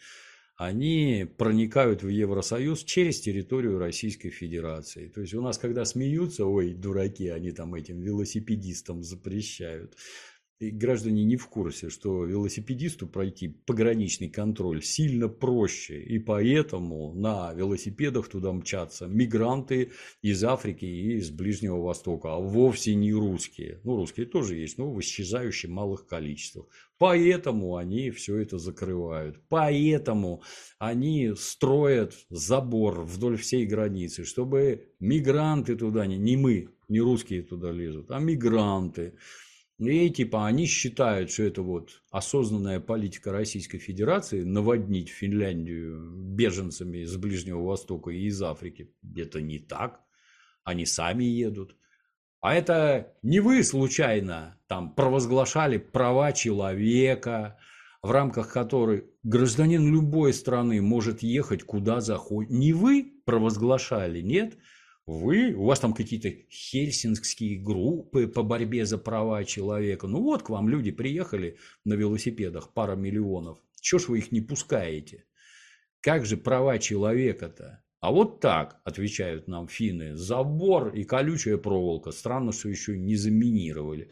они проникают в Евросоюз через территорию Российской Федерации. То есть у нас, когда смеются, ой, дураки, они там этим велосипедистам запрещают. И граждане не в курсе, что велосипедисту пройти пограничный контроль сильно проще. И поэтому на велосипедах туда мчатся мигранты из Африки и из Ближнего Востока, а вовсе не русские. Ну, русские тоже есть, но в исчезающих малых количествах. Поэтому они все это закрывают. Поэтому они строят забор вдоль всей границы, чтобы мигранты туда, не мы, не русские туда лезут, а мигранты. И типа они считают, что это вот осознанная политика Российской Федерации наводнить Финляндию беженцами с Ближнего Востока и из Африки. Это не так. Они сами едут. А это не вы случайно там провозглашали права человека, в рамках которой гражданин любой страны может ехать куда захочет. Не вы провозглашали, нет? У вас там какие-то хельсинкские группы по борьбе за права человека. Ну вот к вам люди приехали на велосипедах, пара миллионов. Чего ж вы их не пускаете? Как же права человека-то? А вот так, отвечают нам финны, забор и колючая проволока. Странно, что еще не заминировали.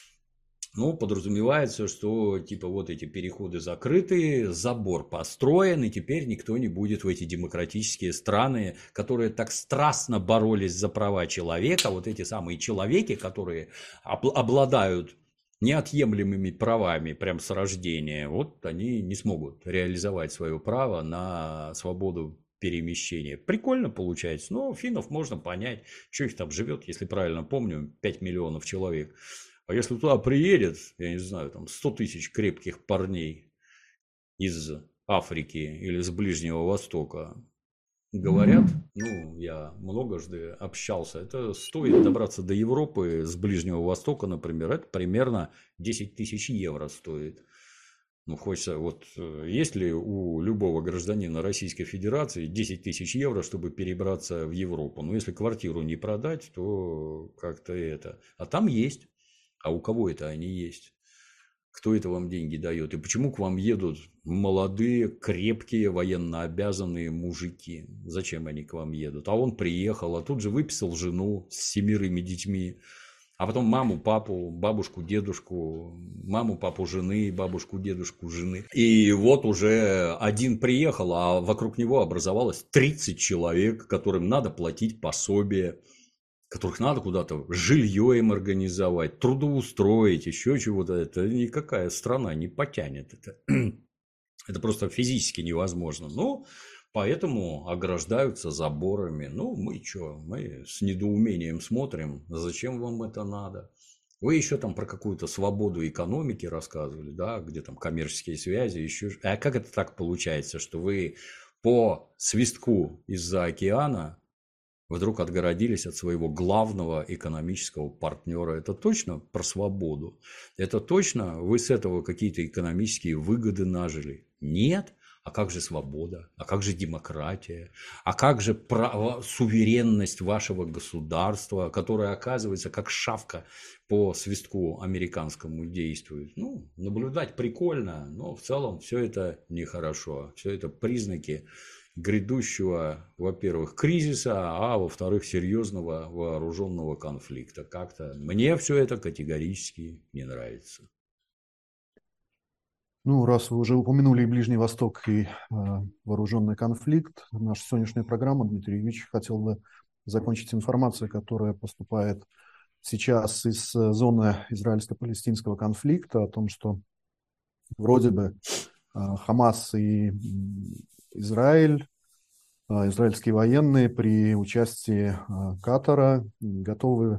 Ну, подразумевается, что типа вот эти переходы закрыты, забор построен, и теперь никто не будет в эти демократические страны, которые так страстно боролись за права человека, вот эти самые человеки, которые обладают неотъемлемыми правами прям с рождения, вот они не смогут реализовать свое право на свободу перемещения. Прикольно получается, но финнов можно понять, что их там живет, если правильно помню, 5 миллионов человек. А если туда приедет, я не знаю, там 100 тысяч крепких парней из Африки или с Ближнего Востока, говорят, ну, я многожды общался, это стоит добраться до Европы с Ближнего Востока, например, это примерно 10 тысяч евро стоит. Ну, хочется, вот есть ли у любого гражданина Российской Федерации 10 тысяч евро, чтобы перебраться в Европу? Ну, если квартиру не продать, то как-то это. А там есть. А у кого это они есть? Кто это вам деньги дает? И почему к вам едут молодые, крепкие, военнообязанные мужики? Зачем они к вам едут? А он приехал, а тут же выписал жену с 7 детьми. А потом маму, папу, бабушку, дедушку, маму, папу жены, бабушку, дедушку жены. И вот уже один приехал, а вокруг него образовалось 30 человек, которым надо платить пособие, которых надо куда-то жилье им организовать, трудоустроить, еще чего-то. Это никакая страна не потянет. Это просто физически невозможно. Ну, поэтому ограждаются заборами. Ну, мы что, мы с недоумением смотрим, зачем вам это надо. Вы еще там про какую-то свободу экономики рассказывали, да, где там коммерческие связи, еще. А как это так получается, что вы по свистку из-за океана вдруг отгородились от своего главного экономического партнера? Это точно про свободу? Это точно вы с этого какие-то экономические выгоды нажили? Нет. А как же свобода? А как же демократия? А как же право, суверенность вашего государства, которая, оказывается, как шавка по свистку американскому действует? Ну, наблюдать прикольно, но в целом все это нехорошо. Все это признаки грядущего, во-первых, кризиса, а во-вторых, серьезного вооруженного конфликта. Как-то мне все это категорически не нравится. Ну, раз вы уже упомянули и Ближний Восток, и вооруженный конфликт, наша сегодняшняя программа, Дмитрий Юрьевич, хотел бы закончить информацией, которая поступает сейчас из зоны израильско-палестинского конфликта, о том, что вроде бы Хамас и Израиль, израильские военные при участии Катара готовы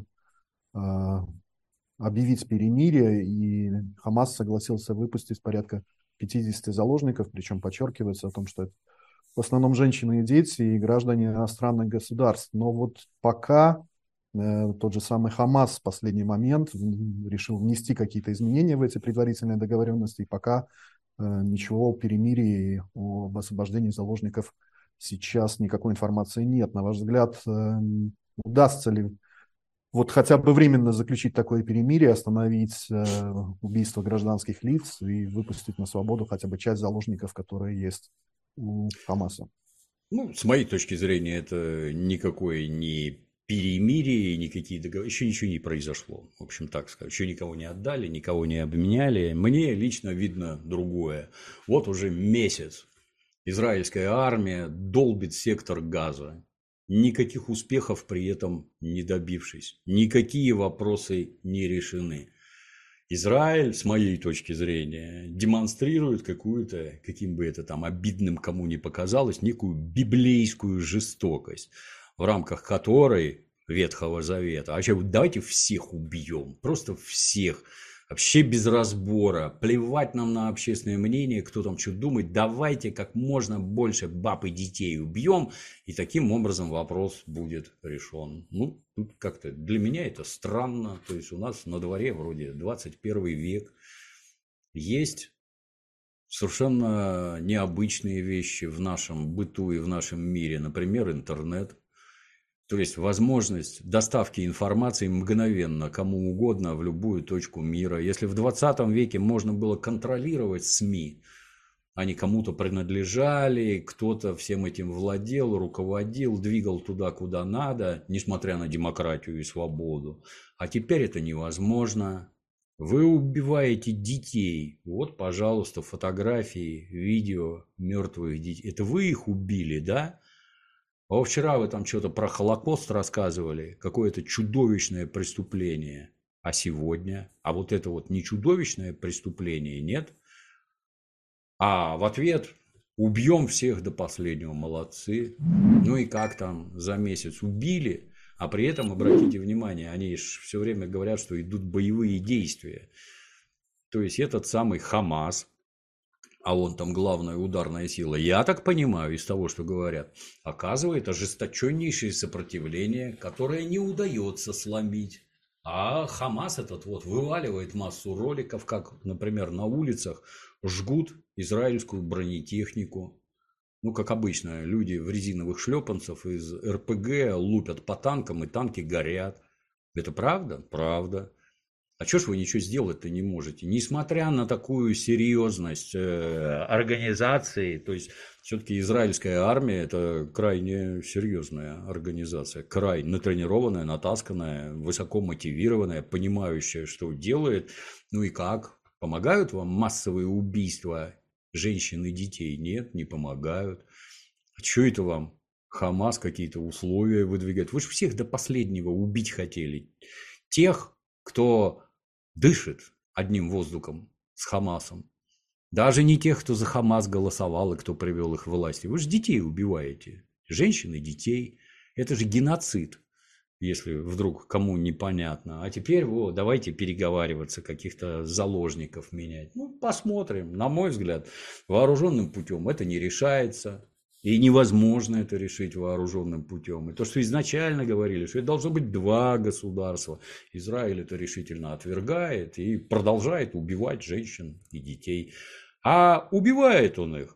объявить перемирие, и Хамас согласился выпустить порядка 50 заложников, причем подчеркивается о том, что это в основном женщины и дети, и граждане иностранных государств. Но вот пока тот же самый Хамас в последний момент решил внести какие-то изменения в эти предварительные договоренности, и пока ничего о перемирии и об освобождении заложников сейчас никакой информации нет. На ваш взгляд, удастся ли вот хотя бы временно заключить такое перемирие, остановить убийство гражданских лиц и выпустить на свободу хотя бы часть заложников, которые есть у Хамаса? Ну, с моей точки зрения, это никакое не перемирие, никакие договоры, еще ничего не произошло, в общем, так сказать, еще никого не отдали, никого не обменяли. Мне лично видно другое. Вот уже месяц израильская армия долбит сектор Газа, никаких успехов при этом не добившись, никакие вопросы не решены. Израиль, с моей точки зрения, демонстрирует какую-то, каким бы это там обидным кому ни показалось, некую библейскую жестокость, в рамках которой Ветхого Завета, а вообще давайте всех убьем, просто всех, вообще без разбора, плевать нам на общественное мнение, кто там что думает, давайте как можно больше баб и детей убьем, и таким образом вопрос будет решен. Ну, тут как-то для меня это странно, то есть у нас на дворе вроде 21 век, есть совершенно необычные вещи в нашем быту и в нашем мире, например, интернет. То есть возможность доставки информации мгновенно кому угодно в любую точку мира. Если в 20 веке можно было контролировать СМИ, они кому-то принадлежали, кто-то всем этим владел, руководил, двигал туда, куда надо, несмотря на демократию и свободу. А теперь это невозможно. Вы убиваете детей. Вот, пожалуйста, фотографии, видео мертвых детей. Это вы их убили, да? А вчера вы там что-то про Холокост рассказывали, какое-то чудовищное преступление. А сегодня? А вот это вот не чудовищное преступление, нет? А в ответ убьем всех до последнего, молодцы. Ну и как там за месяц убили, а при этом, обратите внимание, они все время говорят, что идут боевые действия. То есть этот самый Хамас, а он там главная ударная сила, я так понимаю из того, что говорят, оказывает ожесточеннейшее сопротивление, которое не удается сломить. А Хамас этот вот вываливает массу роликов, как, например, на улицах жгут израильскую бронетехнику. Ну, как обычно, люди в резиновых шлепанцах из РПГ лупят по танкам, и танки горят. Это правда? Правда. А что ж вы ничего сделать-то не можете? Несмотря на такую серьезность организации, то есть все-таки израильская армия это крайне серьезная организация, крайне натренированная, натасканная, высоко мотивированная, понимающая, что делает. Ну и как? Помогают вам массовые убийства женщин и детей? Нет, не помогают. А что это вам? Хамас какие-то условия выдвигает? Вы же всех до последнего убить хотели. Тех, кто дышит одним воздухом с Хамасом. Даже не тех, кто за Хамас голосовал и кто привел их к власти. Вы же детей убиваете. Женщин и детей. Это же геноцид, если вдруг кому непонятно. А теперь вот, давайте переговариваться, каких-то заложников менять. Ну, посмотрим. На мой взгляд, вооруженным путем это не решается. И невозможно это решить вооруженным путем. И то, что изначально говорили, что это должно быть два государства. Израиль это решительно отвергает и продолжает убивать женщин и детей. А убивает он их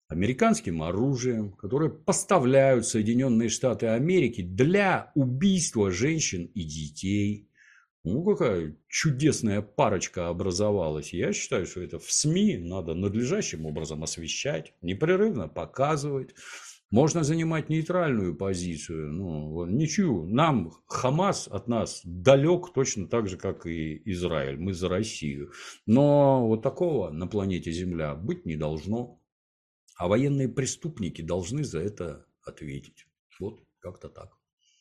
американским оружием, которое поставляют Соединенные Штаты Америки для убийства женщин и детей. Ну, какая чудесная парочка образовалась. Я считаю, что это в СМИ надо надлежащим образом освещать, непрерывно показывать. Можно занимать нейтральную позицию. Ну, ничью. Нам Хамас от нас далек точно так же, как и Израиль. Мы за Россию. Но вот такого на планете Земля быть не должно. А военные преступники должны за это ответить. Вот как-то так.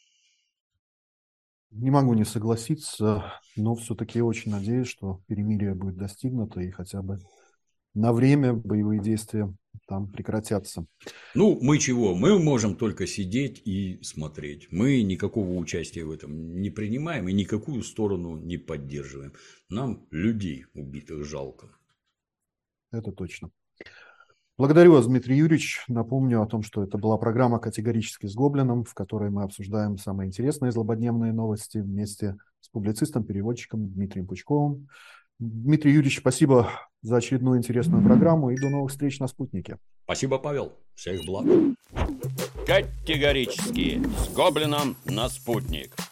Не могу не согласиться, но все-таки очень надеюсь, что перемирие будет достигнуто и хотя бы на время боевые действия там прекратятся. Ну, мы чего? Мы можем только сидеть и смотреть. Мы никакого участия в этом не принимаем и никакую сторону не поддерживаем. Нам людей убитых жалко. Это точно. Благодарю вас, Дмитрий Юрьевич. Напомню о том, что это была программа «Категорически с Гоблином», в которой мы обсуждаем самые интересные злободневные новости вместе с публицистом-переводчиком Дмитрием Пучковым. Дмитрий Юрьевич, спасибо за очередную интересную программу и до новых встреч на «Спутнике». Спасибо, Павел. Всех благ. Категорически с Гоблином на спутник.